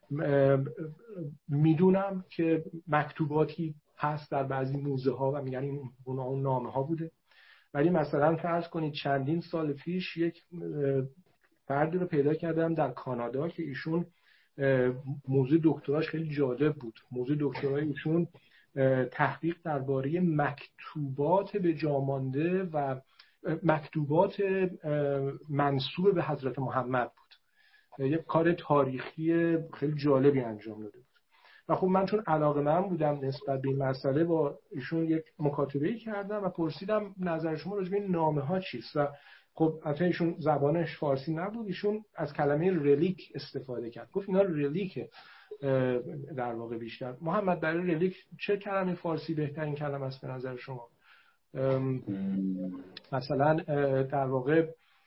میدونم که مکتوباتی هست در بعضی موزه ها و میگن این اون نامه ها بوده، ولی مثلا فرض کنید چندین سال پیش یک فردی رو پیدا کردم در کانادا که ایشون موضوع دکتراش خیلی جالب بود. موضوع دکترای ایشون تحقیق درباره مکتوبات به جا مانده و مکتوبات منسوب به حضرت محمد بود یک کار تاریخی خیلی جالبی انجام داده بود. و خب من چون علاقه‌مند بودم نسبت به این مسئله با ایشون یک مکاتبه‌ای کردم و پرسیدم نظر شما راجع به این نامه‌ها چیست. و خب البته ایشون زبانش فارسی نبود، ایشون از کلمه رلیک استفاده کرد. گفت اینا رلیکه در واقع بیشتر. محمد برای رلیک چه کلمه فارسی بهترین کلمه است به نظر شما؟ مثلا در واقع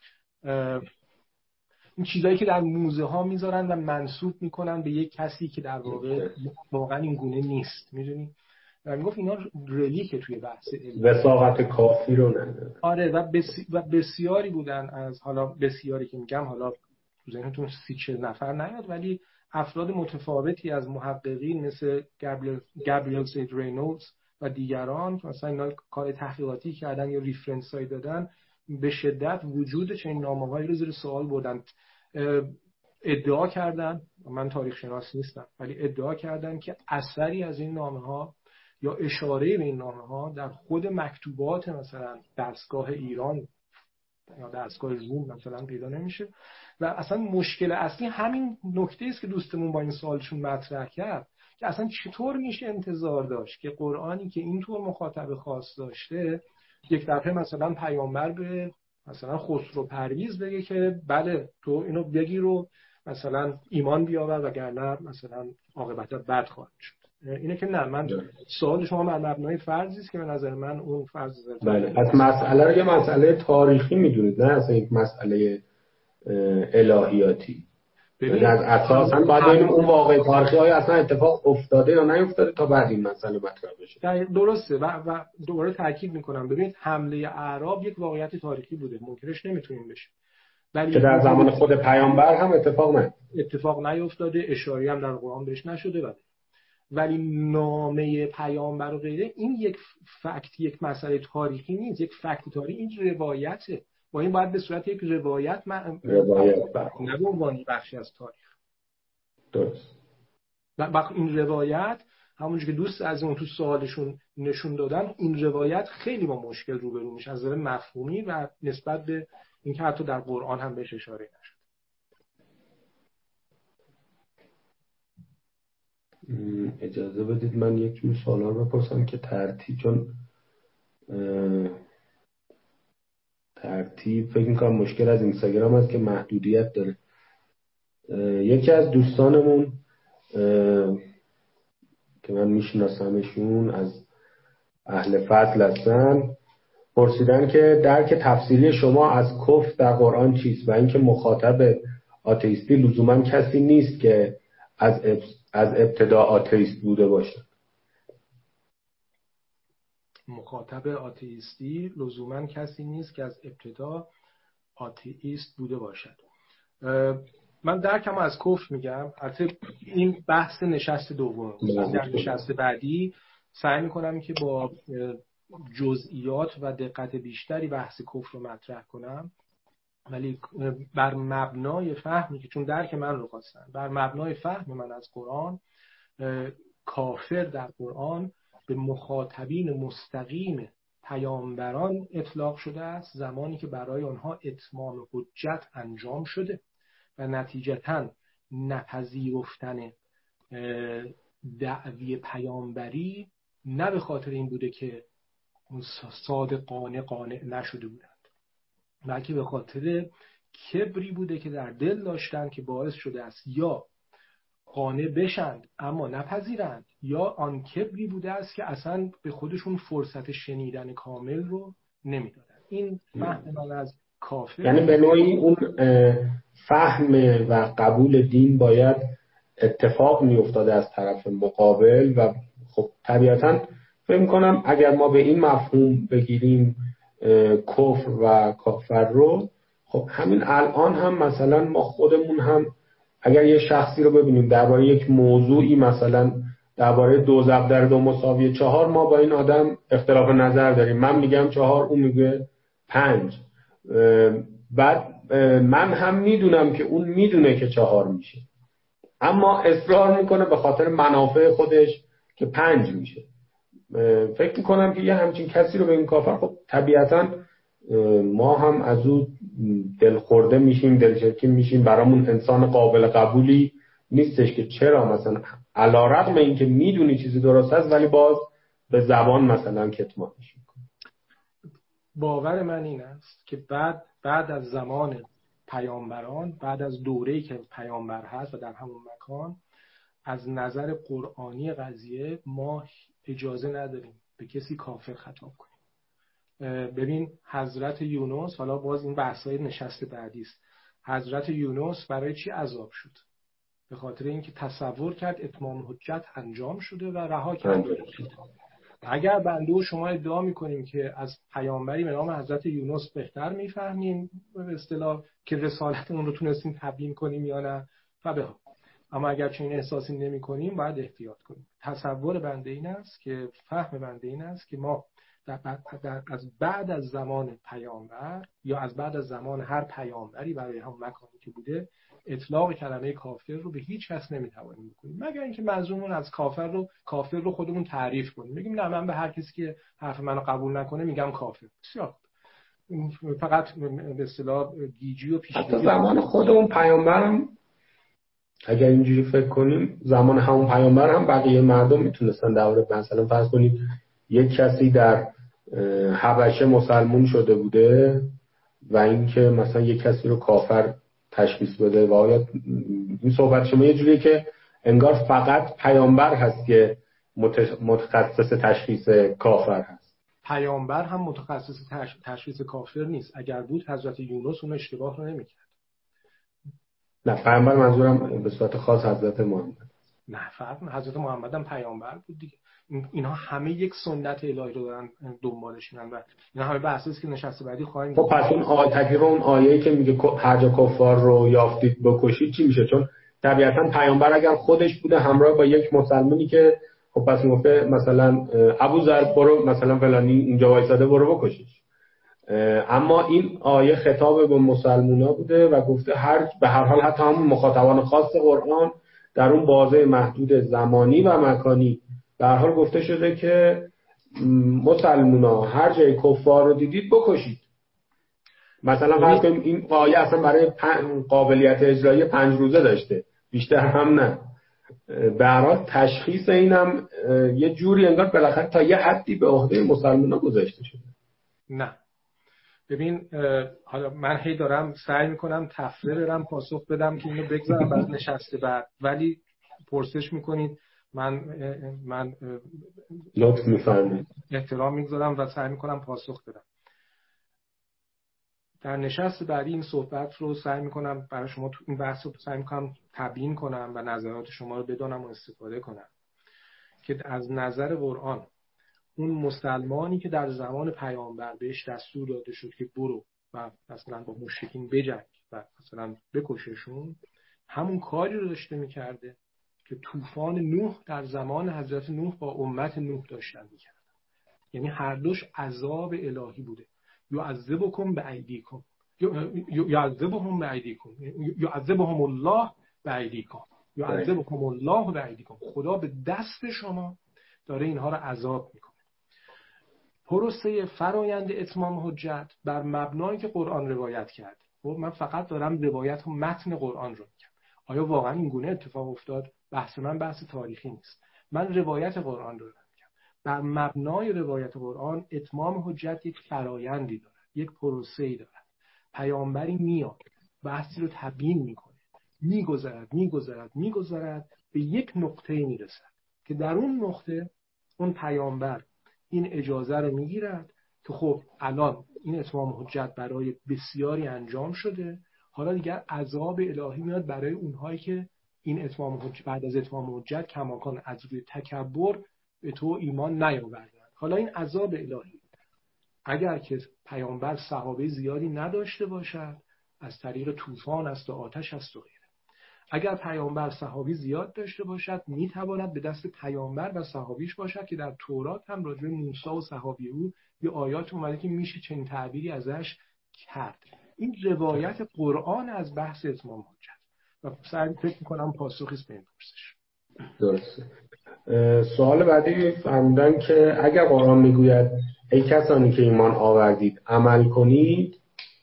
این چیزایی که در موزه ها میذارن و منسوب میکنن به یک کسی که در واقع واقعا این گونه نیست، میدونی؟ و میگفت اینا رلیکه توی بحث علمی. وثاقت کافی رو نداره. آره و بسیاری بودن از، حالا بسیاری که میگم حالا تو ذهنتون 30-40 نفر نیاد، ولی افراد متفاوتی از محققین مثل گابریل سید رینولدز و دیگران که مثلا اینا کار تحقیقاتی کردن یا ریفرنس هایی دادن، به شدت وجود چنین نامه‌هایی رو زیر سوال بردن. ادعا کردن، من تاریخ شناس نیستم، ولی ادعا کردن که اثری از این نامه‌ها یا اشاره به این نامه‌ها در خود مکتوبات مثلا دستگاه ایران یا دستگاه روم مثلا پیدا نمیشه. و اصلا مشکل اصلی همین نکته است که دوستمون با این سوالشون مطرح کرد که اصلا چطور میشه انتظار داشت که قرآنی که اینطور مخاطب خاص داشته یک دفعه مثلا پیامبر به مثلا خسرو پرویز بگه که بله تو اینو بگیر و مثلا ایمان بیاور وگرنه مثلا عاقبت بد خواهد شد. اینه که نه، من سوال شما بر مبنای فرضی است که به نظر من اون فرض بله. از مسئله رو یه مسئله تاریخی میدونید، نه اصلا یک مسئله الهیاتی. یعنی از اساس هم باید ببینیم اون واقع تاریخی های اصلا اتفاق افتاده یا نیفتاده تا بعد این مسئله مطرح بشه. درسته و دوباره تاکید میکنم، ببینید حمله اعراب یک واقعیت تاریخی بوده، منکرش نمیتونیم بشیم، ولی که در زمان خود پیامبر هم اتفاق نیفتاده، اشاری هم در قرآن بهش نشده. ولی نامه پیامبر و غیره این یک فکت، یک مسئله تاریخی نیست، یک فکت تاریخی، این روایته. با این باید به صورت یک روایت نه به عنوان بخشی از تاریخ. درست. و این روایت همونجوری که دوست از اون تو سوالشون نشون دادن، این روایت خیلی با مشکل روبرو میشه از نظر مفهومی و نسبت به اینکه حتی در قرآن هم بهش اشاره نشد. اجازه بدید من یک جور سوال بپرسم که ترتیب فکر میکنم مشکل از اینستاگرام هست که محدودیت داره. یکی از دوستانمون که من میشناسمشون از اهل فضل هستن پرسیدن که درک تفسیری شما از کفر در قرآن چیست و اینکه مخاطب آتئیستی لزوما کسی نیست که از ابتدا آتئیست بوده باشه. مخاطب آتئیستی لزوما کسی نیست که از ابتدا آتئیست بوده باشد. من درکم از کفر میگم. البته این بحث نشست دوم، در نشست بعدی سعی میکنم که با جزئیات و دقت بیشتری بحث کفر رو مطرح کنم، ولی بر مبنای فهمی که چون درک من رو خواستن، بر مبنای فهم من از قرآن، کافر در قرآن به مخاطبین مستقیم پیامبران اطلاق شده است زمانی که برای آنها اتمام حجت انجام شده و نتیجتاً نپذیرفتن دعوی پیامبری نه به خاطر این بوده که صادقانه قانع نشده بودند، بلکه به خاطر کبری بوده که در دل داشتن که باعث شده است یا قانع بشند اما نپذیرند، یا آن کبری بوده است که اصلا به خودشون فرصت شنیدن کامل رو نمیدادن. این فهم من از کافر. یعنی به نوعی اون فهم و قبول دین باید اتفاق میافتاده از طرف مقابل و خب طبیعتاً فکر می‌کنم اگر ما به این مفهوم بگیریم کفر و کافر رو، خب همین الان هم مثلا ما خودمون هم اگر یه شخصی رو ببینیم درباره یک موضوعی، مثلا درباره 2 ضرب در 2 مساوی 4، ما با این آدم اختلاف نظر داریم، من میگم 4، اون میگه 5. بعد من هم میدونم که اون میدونه که 4 میشه، اما اصرار میکنه به خاطر منافع خودش که 5 میشه. فکر میکنم که یه همچین کسی رو به این کافر، خب طبیعتاً ما هم از او دلخورده میشیم، دلچرکین میشیم، برامون انسان قابل قبولی نیستش که چرا مثلا علیرغم اینکه میدونی چیزی درست هست ولی باز به زبان مثلا کتمانش میکنی. باور من این است که بعد از زمان پیامبران، بعد از دوره‌ای که پیامبر هست و در همون مکان، از نظر قرآنی قضیه ما اجازه نداریم به کسی کافر خطاب کنیم. ببین حضرت یونس، حالا باز این بحث‌های نشست بعدی است، حضرت یونس برای چی عذاب شد؟ به خاطر اینکه تصور کرد اتمام حجت انجام شده و رها کرد. اگر بنده و شما ادعا می‌کنیم که از پیامبری به نام حضرت یونس بهتر می‌فهمیم به اصطلاح که رسالتمون رو تونستیم تبیین کنیم یا نه، فبها. اما اگر چنین احساسی نمی‌کنیم باید احتیاط کنیم. تصور بنده این است که فهم بنده این است که ما از بعد از زمان پیامبر یا از بعد از زمان هر پیامبری برای هم مکانی که بوده اطلاق کلمه کافر رو به هیچ کس نمیتوانیم بکنیم، مگر اینکه منظورمون از کافر رو خودمون تعریف کنیم، بگیم نه من به هر کسی که حرف منو قبول نکنه میگم کافر. بسیار فقط به اصطلاح گیجی و پیشگیری. حتی زمان خودمون پیامبرم اگر اینجوری فکر کنیم زمان همون پیامبر هم بقیه مردم میتونستن درباره مثلا فرض کنید یک کسی در حبشه مسلمون شده بوده و اینکه مثلا یک کسی رو کافر تشخیص بده و آیا این صحبت شما یه جوریه که انگار فقط پیامبر هست که متخصص تشخیص کافر هست. پیامبر هم متخصص تشخیص کافر نیست. اگر بود حضرت یونس اون اشتباه رو نمی‌کرد. نه پیامبر منظورم به صورت خاص حضرت محمد. نه فرق نه، حضرت محمد هم پیامبر بود دیگه. اینها همه یک سنت الهی رو دارن دنبالشونن و اینا همه به اساسی که نشسته بعدی خواهیم. خب پس اون آیه‌ای که میگه هر جا کفار رو یافتید بکشید چی میشه؟ چون طبیعتا پیامبر اگر خودش بوده همراه با یک مسلمانی که خب پس میگفته مثلا ابوذر برو مثلا فلانی اینجا وایساده برو بکشیش. اما این آیه خطاب به مسلمونا بوده و گفته به هر حال حتی همون مخاطبان خاص قرآن در اون بازه محدود زمانی و مکانی به هر حال گفته شده که مسلمونا هر جای کفار رو دیدید بکشید. مثلا فرض کنیم این آیه اصلا برای قابلیت اجرایی 5 روزه داشته، بیشتر هم نه. به هر حال تشخیص اینم یه جوری انگار بالاخره تا یه حدی به عهده مسلمونا گذاشته شده. نه ببین حالا من هی دارم سعی میکنم تفسیر برم پاسخ بدم که اینو بگذارم بعد نشسته بعد، ولی پرسش میکنید من لطف می‌فرمایید احترام میگذارم و سعی میکنم پاسخ بدم. در نشست بعدی این صحبت رو سعی میکنم برای شما تو این بحث رو سعی میکنم تبیین کنم و نظرات شما رو بدانم و استفاده کنم که از نظر قرآن اون مسلمانی که در زمان پیامبر بهش دستور داده شد که برو و مثلا با مشرکین بجنگ و مثلا بکششون، همون کاری رو داشته میکرده که طوفان نوح در زمان حضرت نوح با امت نوح داشتن میکردن. یعنی هر دوش عذاب الهی بوده. یعذبکم بایدیکم یعذبهم بایدیکم یعذبهم الله بایدیکم یعذبکم الله بایدیکم. خدا به دست شما داره اینها رو عذاب میکنه. پروسه فرایند اتمام حجت بر مبنایی که قرآن روایت کرد. من فقط دارم روایت و متن قرآن رو میگم. آیا واقعا این گونه اتفاق افتاد؟ بحث من بحث تاریخی نیست. من روایت قرآن رو میگم. بر مبنای روایت قرآن اتمام حجت یک فرایندی داره، یک پروسه‌ای داره. پیامبری میاد، بحثی رو تبیین میکنه، میگذرد به یک نقطه‌ای میرسد که در اون نقطه اون پیامبر این اجازه رو میگیرد که خب الان این اتمام حجت برای بسیاری انجام شده، حالا دیگر عذاب الهی میاد برای اونهایی که این اتمام حجت بعد از اتمام حجت کماکان از روی تکبر به تو ایمان نیاوردند. حالا این عذاب الهی اگر که پیامبر صحابه زیادی نداشته باشد از طریق طوفان است و آتش است و غیره. اگر پیامبر صحابی زیاد داشته باشد میتواند به دست پیامبر و صحابیش باشد که در تورات هم راجع به موسی و صحابی او یه آیات اومده که میشه چنین تعبیری ازش کرد. این روایت قرآن از بحث اتمام حجت و سعی فکر میکنم پاسخی است به این پرسش. درسته. سوال بعدی فرمودن که اگر قرآن میگوید ای کسانی که ایمان آوردید عمل کنید،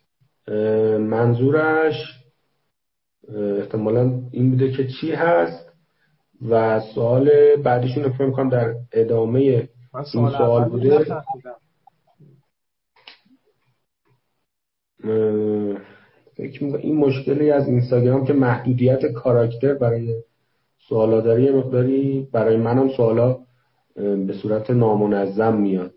منظورش احتمالاً این بوده که چی هست و سوال بعدیشون رو فکر می‌کنم در ادامه این سوال بوده. فکر می‌کنم این مشکلی از اینستاگرام که محدودیت کاراکتر برای سوالا داره، یه مقداری برای منم سوالا به صورت نامنظم میاد.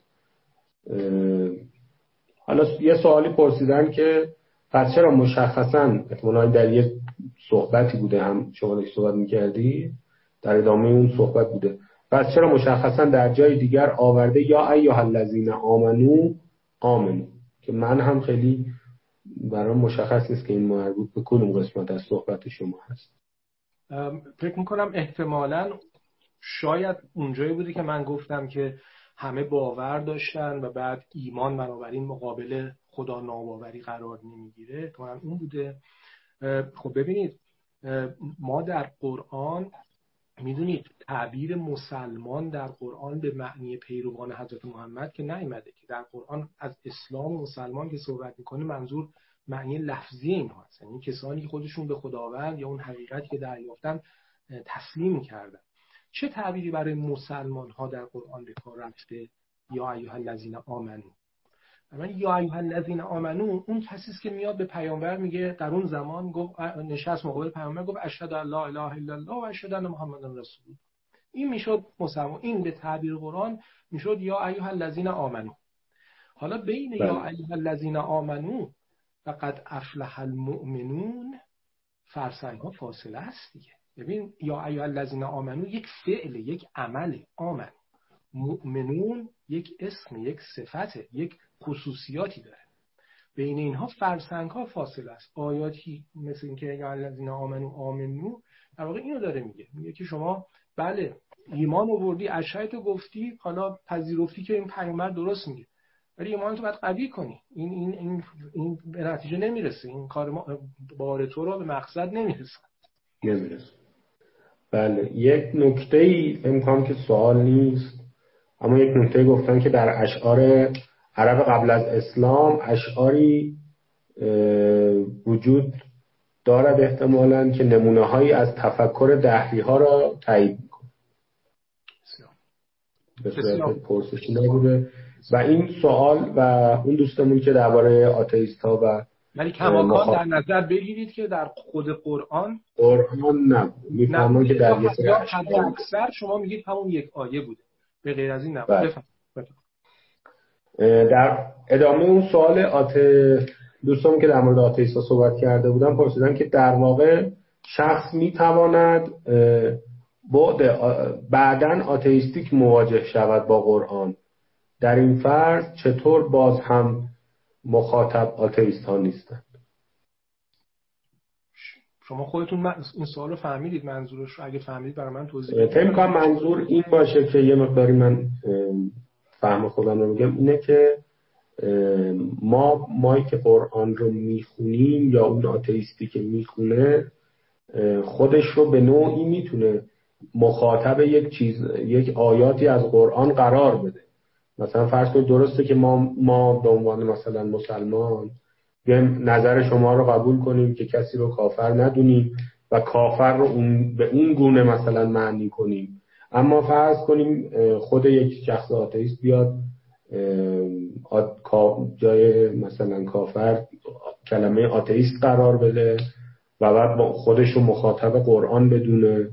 حالا یه سوالی پرسیدن که پس چرا مشخصاً، احتمالاً در یه صحبتی بوده، هم شما داشت صحبت می‌کردی در ادامه اون صحبت بوده، پس چرا مشخصاً در جای دیگر آورده یا ایها الذین آمنو که من هم خیلی برام مشخص نیست که این مربوط به کدوم قسمت از صحبت شما هست. فکر میکنم احتمالاً شاید اونجایی بوده که من گفتم که همه باور داشتن و بعد ایمان بنابراین مقابل خدا ناباوری قرار نمیگیره. تو هم اون بوده. خب ببینید، ما در قرآن میدونید تعبیر مسلمان در قرآن به معنی پیروان حضرت محمد که نیامده، که در قرآن از اسلام مسلمان که صحبت میکنه منظور معنی لفظی اینها هست، یعنی کسانی که خودشون به خداوند یا اون حقیقتی که دریافتن تسلیم کردن. چه تعبیری برای مسلمان ها در قرآن به کار رفته؟ یا ایها الذین آمنو. من یا ایها الذین آمنو اون کسی است که میاد به پیامبر میگه، در اون زمان گفت، نشست مقابل پیامبر گفت اشهد ان لا اله الا الله و اشهد ان محمدن رسول الله. این میشد مسلمان. این به تعبیر قرآن میشد یا ایها الذین آمنو. حالا بین یا ایها الذین آمنو و قد افلح المؤمنون فرسنگ ها فاصله است دیگه. ببین، یا ایها الذین آمنو یک فعل، یک عمل، آمن. مؤمنون یک اسم، یک صفت، یک خصوصیاتی داره. بین اینها فرسنگ ها فاصله است. آیاتی مثل این که یا الذین آمنو در واقع اینو داره میگه که شما بله ایمان آوردی، اشهدتو گفتی، حالا پذیرفتی که این پیامبر درست میگه، ولی ایمانتو باید قوی کنی. این به نتیجه نمیرسه. این کار بار تو رو به مقصد نمیرسه. بله، یک نکته‌ای امکان که سوال نیست، اما یک نکته گفتن که در اشعار عرب قبل از اسلام اشعاری وجود دارد احتمالاً که نمونه‌هایی از تفکر دهری ها را تایید می‌کنه. به صورت پرسشی نبوده و این سوال و اون دوستمون که درباره آتئیست‌ها و ولی کماکان در نظر بگیرید که در خود قرآن نه میفهمم که در یه سری اکثر شما میگید همون یک آیه بوده، به غیر از این نبوده. در ادامه اون سوال دوستان که در مورد آتئیستا صحبت کرده بودن پرسیدن که در واقع شخص میتواند بعداً آتئیستیک مواجه شود با قرآن. در این فرض چطور باز هم مخاطب آتئیست ها نیستند؟ شما خودتون این سوال رو فهمیدید، منظورش رو اگه فهمیدید برای من توضیح بدید. فکر می‌کنم منظور این باشه که یه مقداری من فهم خودم رو میگم، اینه که مایی که قرآن رو میخونیم یا اون آتئیستی که میخونه خودش رو به نوعی میتونه مخاطب یک آیاتی از قرآن قرار بده. مثلا فرض کنید درسته که ما به عنوان مثلا مسلمان بیایم نظر شما رو قبول کنیم که کسی رو کافر ندونیم و کافر رو به اون گونه مثلا معنی کنیم، اما فرض کنیم خود یک شخص آتئیست بیاد جای مثلا کافر کلمه آتئیست قرار بده و بعد خودش رو مخاطب قرآن بدونه.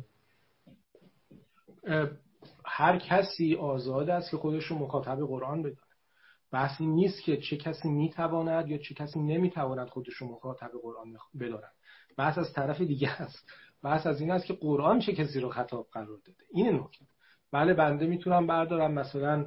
هر کسی آزاد است که خودش رو مخاطب قرآن بدونه. بحث این نیست که چه کسی میتواند یا چه کسی نمیتواند خودش رو مخاطب قرآن بداند. بحث از طرف دیگه است. بحث از این است که قرآن چه کسی رو خطاب قرار داده. این نکته. بله بنده میتونم بردارم مثلا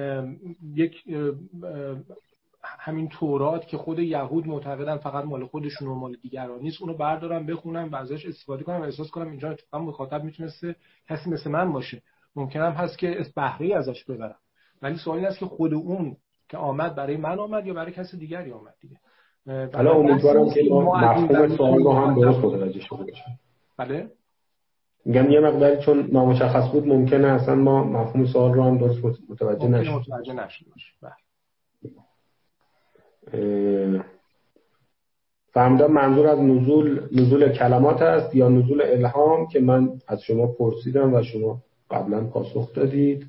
همین تورات که خود یهود معتقدن فقط مال خودشون و مال دیگران نیست، اونو بردارم بخونم و ازش استفاده کنم و احساس کنم اینجا اتفاقا مخاطب میتونسته کسی مثل من باشه. ممکنم هست که بهره ازش ببرم، ولی سوال این است که خود اون که آمد برای من آمد یا برای کسی دیگری آمد دیگه. حالا امیدوارم که مفهوم سوال رو هم درست متوجه شده باشیم. بله میگم یه مقداری چون نامشخص بود ممکنه اصلا ما مفهوم سوال رو هم درست متوجه نشیم. متوجه نشیم. بله فهمیدم منظور از نزول کلمات است یا نزول الهام که من از شما پرسیدم و شما قبلا پاسخ دادید.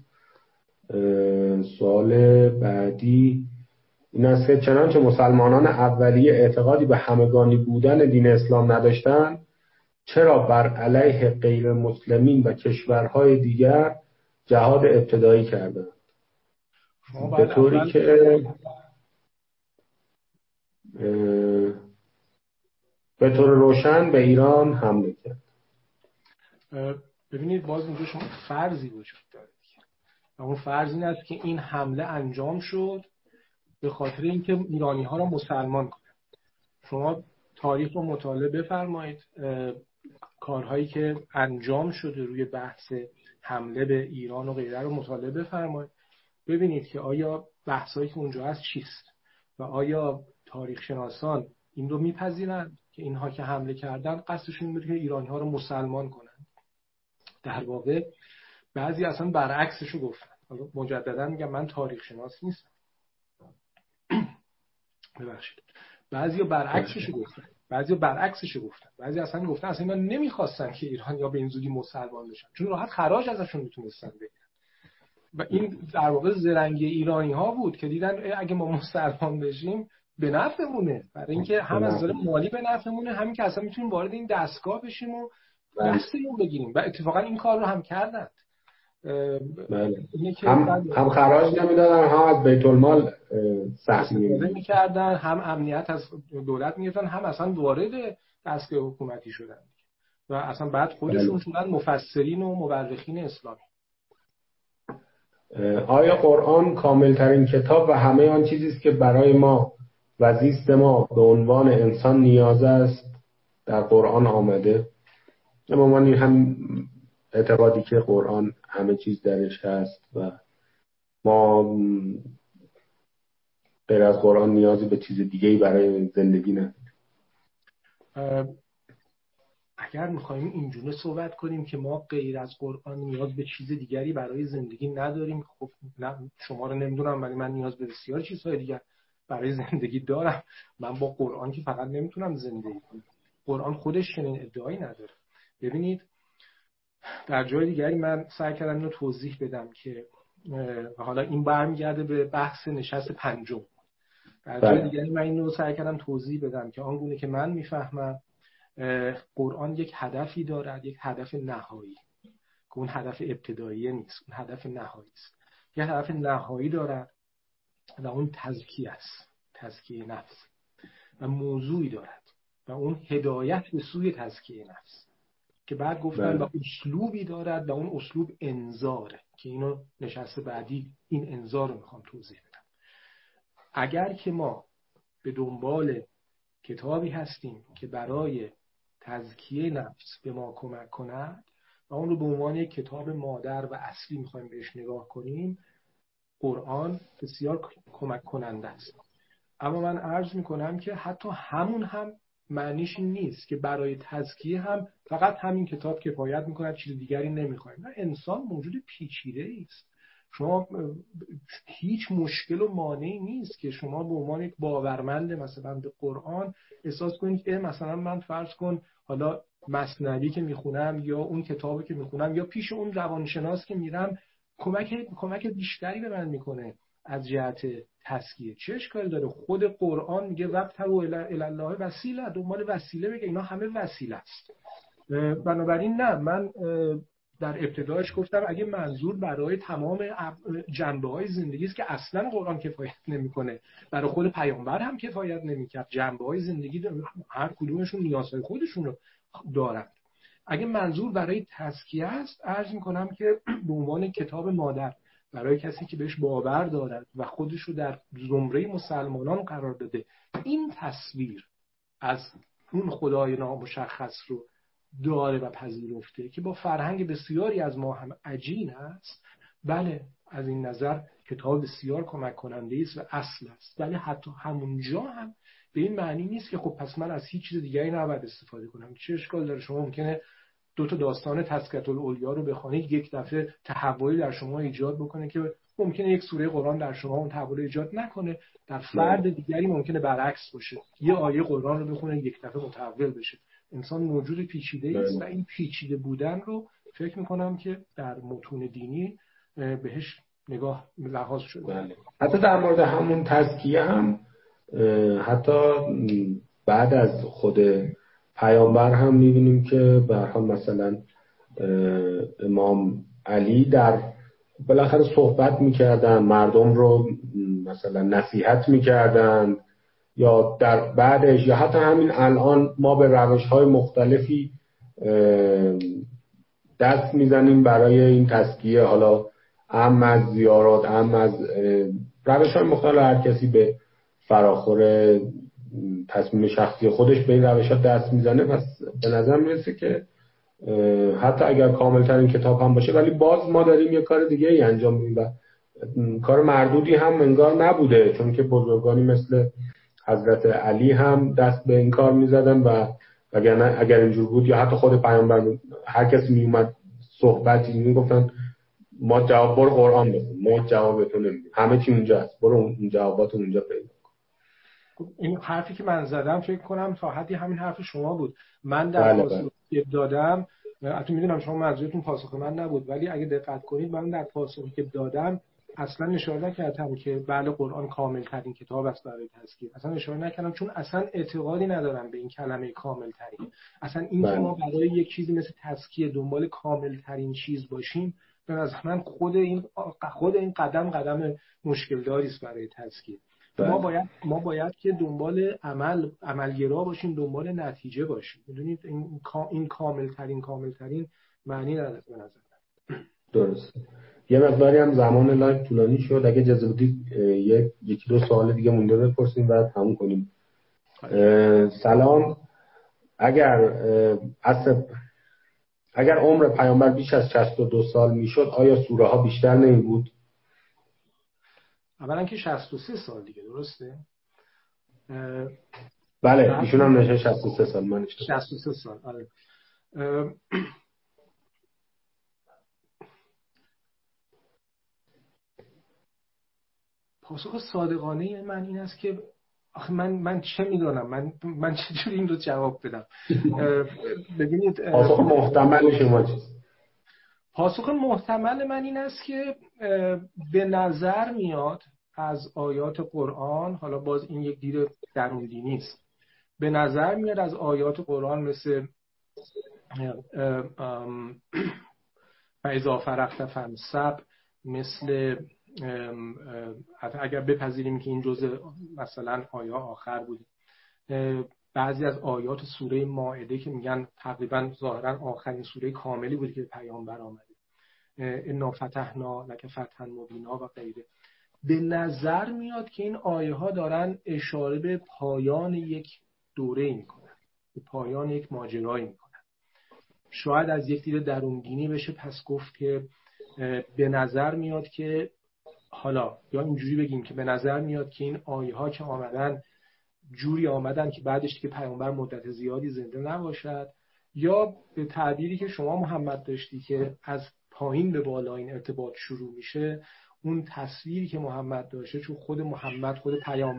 سوال بعدی این است که چنانچه مسلمانان اولیه اعتقادی به همگانی بودن دین اسلام نداشتند، چرا بر علیه غیر مسلمین و کشورهای دیگر جهاد ابتدایی کردند؟ به طوری که به طور روشن به ایران حمله کرد. ببینید باز اینجا شما فرضی وجود داره و اون فرض این است که این حمله انجام شد به خاطر اینکه ایرانی ها را مسلمان کنند. شما تاریخ رو مطالعه بفرمایید، کارهایی که انجام شده روی بحث حمله به ایران و غیره رو مطالعه بفرمایید، ببینید که آیا بحثایی که اونجا هست چیست و آیا تاریخ شناسان این رو میپذیرند که اینها که حمله کردن قصدشون این بود که ایرانی ها رو مسلمان کنند. در واقع بعضی اصلا برعکسشو گفتن. حالا مجددا میگم من تاریخ شناس نیستم، ببخشید. بعضیا برعکسشو گفتن، بعضی اصلا گفتن اصلا اینا نمیخواستن که ایرانی‌ها به این زودی مسلمان بشن، چون راحت خراج ازشون میتونستن بگیرن. و این در واقع زرنگی ایرانی‌ها بود که دیدن اگه ما مسلمان بشیم به نفعمونه، برای اینکه هم از نظر مالی به نفعمونه، همین که اصلا میتونیم وارد این دستگاه بشیم و دستمون بگیریم. و اتفاقا این کار رو هم کردن. بله. هم خراج نمیدادن، هم از بیت المال سهمی میکردن، هم امنیت از دولت میگرفتن، هم اصلا وارد دستگاه حکومتی شدن و اصلا بعد خودشون شدن مفسرین و مورخین اسلامی. آیا قرآن کاملترین کتاب و همه آن چیزی است که برای ما و زیست ما به عنوان انسان نیاز است در قرآن آمده؟ اما من هم اعتقادی که قرآن همه چیز درش هست و ما غیر از قرآن نیازی به چیز دیگه‌ای برای زندگی نداریم. اگر می‌خوایم اینجوری صحبت کنیم که ما غیر از قرآن نیاز به چیز دیگری برای زندگی نداریم، خب نه شما رو نمیدونم ولی من نیاز به بسیار چیزهای دیگر برای زندگی دارم. من با قرآن که فقط نمیتونم زندگی کنم. قرآن خودش چنین ادعایی نداره. ببینید در جای دیگری من سعی کردم اینو توضیح بدم که حالا این برمیگرده به بحث نشست پنجم. در جای دیگری من اینو سعی کردم توضیح بدم که آنگونه که من میفهمم قرآن یک هدفی دارد، یک هدف نهایی که اون هدف ابتدایی نیست، اون هدف نهایی است. یک هدف نهایی دارد و اون تزکیه است، تزکیه نفس، و موضوعی دارد و اون هدایت به سوی تزکیه نفس که بعد گفتن و اسلوبی دارد و اون اسلوب انذاره که اینو نشست بعدی این انذار رو میخوام توضیح بدم. اگر که ما به دنبال کتابی هستیم که برای تزکیه نفس به ما کمک کند و اون رو به عنوان یک کتاب مادر و اصلی میخوایم بهش نگاه کنیم، قرآن بسیار کمک کننده است. اما من عرض میکنم که حتی همون هم معنیش این نیست که برای تزکیه هم فقط همین کتاب کفایت میکند، چیز دیگری نمیخوایم. نه، انسان موجود پیچیده است. شما هیچ مشکل و مانعی نیست که شما به عنوان یک باورمند مثلا به قرآن احساس کنید که مثلا من فرض کن حالا مثنوی که میخونم یا اون کتابی که میخونم یا پیش اون روانشناس که میرم کمک بیشتری به من میکنه از جهت تزکیه. چه اشکالی داره؟ خود قرآن میگه وابتغوا الی الله وسیله، دنبال وسیله بگه، اینا همه وسیله است. بنابراین نه، من در ابتدایش گفتم اگه منظور برای تمام جنبه‌های زندگی است که اصلا قرآن کفایت نمی‌کنه، برای خود پیامبر هم کفایت نمی‌کرد. جنبه‌های زندگی هر کدومشون نیازهای خودشون رو دارن. اگه منظور برای تزکیه است، عرض می‌کنم که به عنوان کتاب مادر برای کسی که بهش باور دارد و خودش رو در زمره مسلمانان قرار داده، این تصویر از اون خدای نامشخص رو داره و پذیرفته که با فرهنگ بسیاری از ما هم عجین است، بله از این نظر کتاب بسیار کمک کننده است و اصل است. ولی حتی همونجا هم به این معنی نیست که خب پس من از هیچ چیز دیگری نباید استفاده کنم. چه اشکال داره؟ شما ممکنه دو تا داستان تزکیة الاولیا رو بخونید، یک دفعه تحولی در شما ایجاد بکنه که ممکنه یک سوره قرآن در شما اون تحول ایجاد نکنه، در فرد دیگری ممکنه برعکس باشه، یه آیه قرآن رو بخونه یک دفعه متحول بشه. انسان موجود پیچیده است و این پیچیده بودن رو فکر میکنم که در متون دینی بهش نگاه لحاظ شده. حتی در مورد همون تزکیه هم حتی بعد از خود پیامبر هم میبینیم که به هر حال مثلا امام علی در بالاخره صحبت میکردن، مردم رو مثلا نصیحت میکردن، یا در بعدش یا حتی همین الان ما به روش‌های مختلفی دست میزنیم برای این تزکیه، حالا اهم از زیارات، اهم از روش‌های مختلف، هر کسی به فراخور تصمیم شخصی خودش به این روش‌ها دست میزنه. پس به نظر میرسه که حتی اگر کاملترین کتاب هم باشه ولی باز ما داریم یه کار دیگه ای انجام میدیم و کار مردودی هم انگار نبوده، چون که بزرگانی مثل حضرت علی هم دست به این کار میزدن و اگر اینجور بود یا حتی خود پیامبر هر کسی میومد صحبتی میگفتن ما جواب برو قرآن بخون، ما جوابتون نمیدیم، همه چی اونجا هست، برو اون جواباتو اونجا پیدا کن. این حرفی که من زدم فکر کنم تا حدی همین حرف شما بود. من در پاسخی که دادم، البته میدونم شما منظورتون پاسخ من نبود، ولی اگه دقت کنید من در پاسخی که دادم اصلا اشاره نکردم که بله قرآن کامل ترین کتاب است برای تزکیه، اصلا اشاره نکردم، چون اصلا اعتقادی ندارم به این کلمه کامل ترین. اصلا این که ما برای یک چیزی مثل تزکیه دنبال کامل ترین چیز باشیم، به نظر من خود این قدم مشکل داری است برای تزکیه. ما باید که دنبال عملگرا باشیم، دنبال نتیجه باشیم. میدونید این کامل ترین معنی نداره به نظر من. درسته. یه مقداری هم زمان لایو طولانی شد، اگه اجازه بدید یکی دو سوال دیگه مونده بپرسیم بعد تموم کنیم. سلام، اگر عمر پیامبر بیش از 62 سال میشد آیا سوره ها بیشتر نمی بود؟ اولا که 63 سال دیگه، درسته؟ بله ایشون هم نشه 63 سال، من 63 سال. آره. پاسخ صادقانه من این است که آخه من چه میدونم، من چجوری این رو جواب بدم. ببینید پاسخ محتمل شما چیست؟ پاسخ محتمل من این است که به نظر میاد از آیات قرآن، حالا باز این یک دید درون دینی است، به نظر میاد از آیات قرآن مثل فاذا فرغت فانصب، مثل اگر بپذیریم که این جزء مثلا آیه آخر بود، بعضی از آیات سوره مائده که میگن تقریبا ظاهرا آخرین سوره کاملی بود که پیامبر آمده، انا فتحنا لک فتحا مبینا و غیره، به نظر میاد که این آیه ها دارن اشاره به پایان یک دوره میکنن، به پایان یک ماجرایی میکنن. شاید از یک دید درونگینی بشه پس گفت که به نظر میاد که، حالا یا اینجوری بگیم که به نظر میاد که این آیه ها که آمدن جوری آمدن که بعدش که پیامبر مدت زیادی زنده نباشد، یا به تعبیری که شما محمد داشتی که از پایین به بالا این ارتباط شروع میشه، اون تصویری که محمد داشته، چون خود محمد خود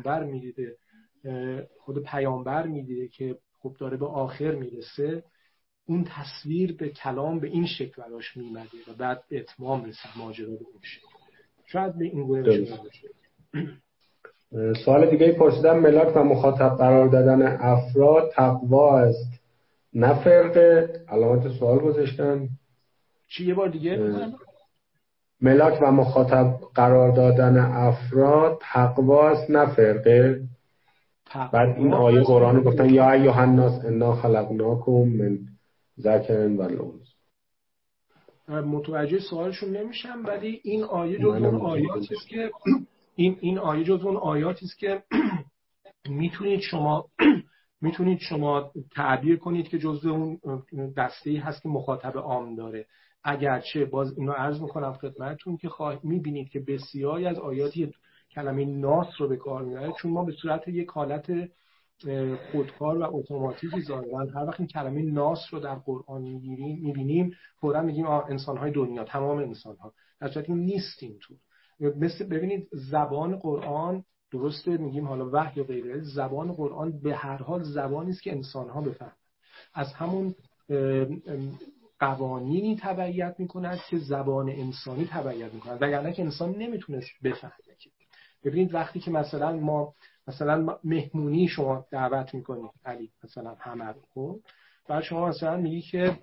پیامبر میدیده که خب داره به آخر میرسه، اون تصویر به کلام به این شکل براش میمده و بعد به اتمام رسد ماجرا به اون شکل. شاید به این گونه شده باشه. سوال دیگه پرسیدم، ملاک و مخاطب قرار دادن افراد تقوا است نه فرقه؟ علامت سوال گذاشتن. چی یه بار دیگه؟ ملاک و مخاطب قرار دادن افراد تقوا است نه فرقه؟ بعد این آیه قرآن گفتن یا ایها الناس انا خلقناکم من ذکر و انثی. متوجه سوالشون نمیشم، ولی این آیه جزو اون آیاتی است که این آیه جزو اون آیاتی است که میتونید شما تعبیر کنید که جزو اون دسته‌ای هست که مخاطب عام داره. اگرچه باز اینو عرض میکنم خدمتتون که میبینید که بسیاری از آیاتی کلمه ناس رو به کار میبره، چون ما به صورت یک حالت خودکار و اتوماتیکی ظاهرا هر وقت این کلمه ناس رو در قرآن میبینیم فوراً میگیم انسان‌های دنیا، تمام انسان‌ها، در صورتی این نیست اینطور. مثل ببینید زبان قرآن، درسته میگیم حالا وحی یا غیره، زبان قرآن به هر حال زبانی است که انسان‌ها بفهمن، از همون قوانینی تبعیت میکند که زبان انسانی تبعیت میکند، وگرنه که انسان نمیتونست بفهمه. ببینید وقتی که ما مثلا مهمونی شما دعوت میکنید علی مثلا همه رو، خب بعد شما مثلا میگی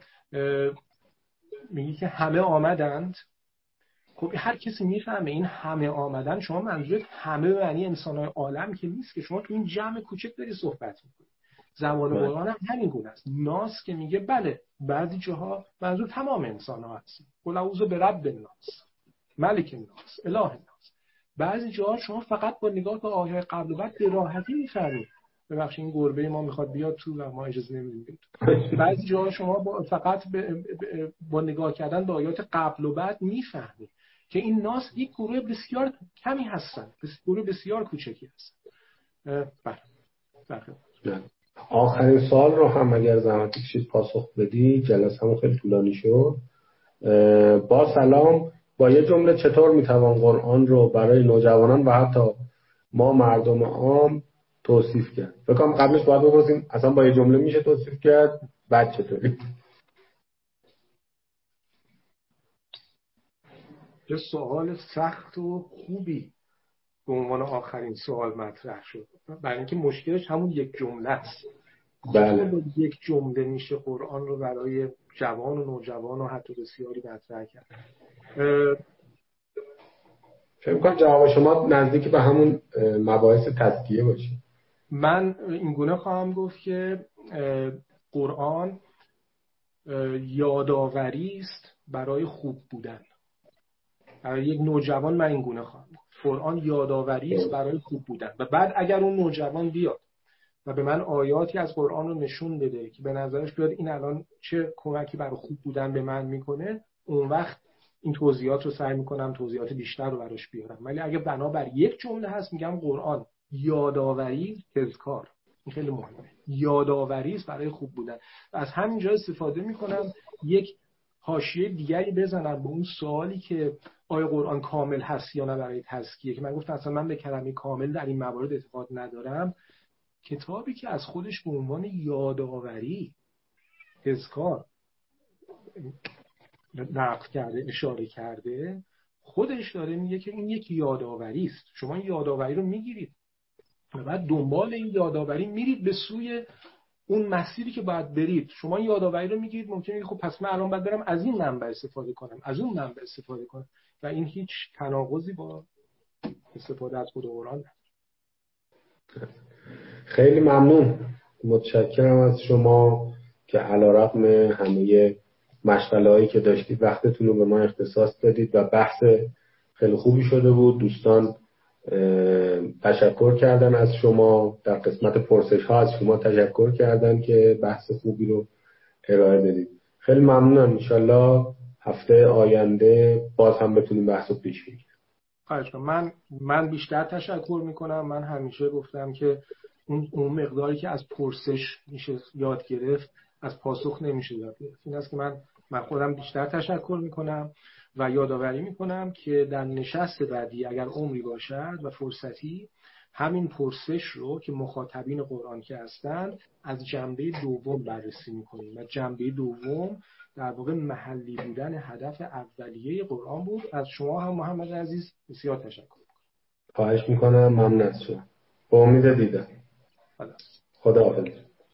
که همه آمدند، خب هر کسی میفهمه این همه آمدن شما منظورت همه معنی انسان‌های عالم که نیست، که شما تو این جمع کوچک داری صحبت میکنید. زبان قرآن هم همین گونه است. ناس که میگه بله بعضی جاها منظور تمام انسان‌ها هست، قل اعوذ برب الناس ملک الناس اله الناس. بعضی جاها شما فقط با نگاه به آیه قبل و بعد به راحتی میفهمید. ببخشید این گربه ما میخواد بیاد تو و ما اجازه نمیدیم. بعضی جاها شما فقط با نگاه کردن به آیات قبل و بعد میفهمید که این ناس یک گروه بسیار کمی هستن، گروه بسیار کوچکی هستن. بله. آخرین سوال رو هم اگر زحمت کشید پاسخ بدی، جلسه‌مون خیلی طولانی شد. با سلام، با یه جمله چطور میتوان قرآن رو برای نوجوانان و حتی ما مردم عام توصیف کرد؟ بکنم قبلش باید بپرسیم اصلا با یه جمله میشه توصیف کرد، بعد چطوری؟ یه سوال سخت و خوبی به عنوان آخرین سوال مطرح شد، برای اینکه مشکلش همون یک جمله است. بله. با یک جمله میشه قرآن رو برای جوان و نوجوان و حتی بسیاری مطرح کرد. فکر می‌کنم جواب شما نزدیک به همون مباحث تزکیه باشه. من اینگونه خواهم گفت که قرآن یادآوری است برای خوب بودن. برای یک نوجوان من اینگونه خواهم گفت قرآن یادآوری است برای خوب بودن، و بعد اگر اون نوجوان بیاد و به من آیاتی از قرآن رو نشون بده که به نظرش بیاد این الان چه کمکی برای خوب بودن به من میکنه، اون وقت این توضیحات رو سعی میکنم توضیحات بیشتر رو براش بیارم. ولی اگه بنابر یک جمله هست میگم قرآن یادآوری، تذکار، این خیلی مهمه، یادآوری است برای خوب بودن. و از همینجا استفاده میکنم یک حاشیه دیگری بزنم به اون سوالی که آیا قرآن کامل هست یا نه برای تزکیه، که من گفتم اصلا من به کلمه کامل در این موارد اعتقاد ندارم. کتابی که از خودش به عنوان یادآوری، تذکار نقل کرده، اشاره کرده، خودش داره میگه که این یک یادآوری است. شما این یادآوری رو میگیرید و بعد دنبال این یادآوری میرید به سوی اون مسیری که باید برید. شما این یادآوری رو میگیرید، ممکنه خب پس من الان باید برم از این منبع استفاده کنم، از اون منبع استفاده کنم، و این هیچ تناقضی با استفاده از خود قرآن نداره. خیلی ممنون، متشکرم از شما که علیرغم همه مشغله‌هایی که داشتید وقتتون رو به ما اختصاص دادید و بحث خیلی خوبی شده بود. دوستان تشکر کردن از شما، در قسمت پرسش ها از شما تشکر کردن که بحث خوبی رو ارائه دادید. خیلی ممنونم. انشالله هفته آینده باز هم بتونیم بحث رو پیش بگیریم. من بیشتر تشکر میکنم. من همیشه گفتم که اون مقداری که از پرسش میشه یاد گرفت از پاسخ نمیشه یاد گرفت. این است که من خودم بیشتر تشکر میکنم و یادآوری میکنم که در نشست بعدی اگر عمری باشد و فرصتی، همین پرسش رو که مخاطبین قرآن که هستند از جنبه دوم بررسی میکنیم، و جنبه دوم در واقع محلی بودن هدف اولیه قرآن بود. از شما هم محمد عزیز بسیار تشکر میکنم. خواهش میکنم. ممنون از شما. با امید دیدن. خدا حافظ.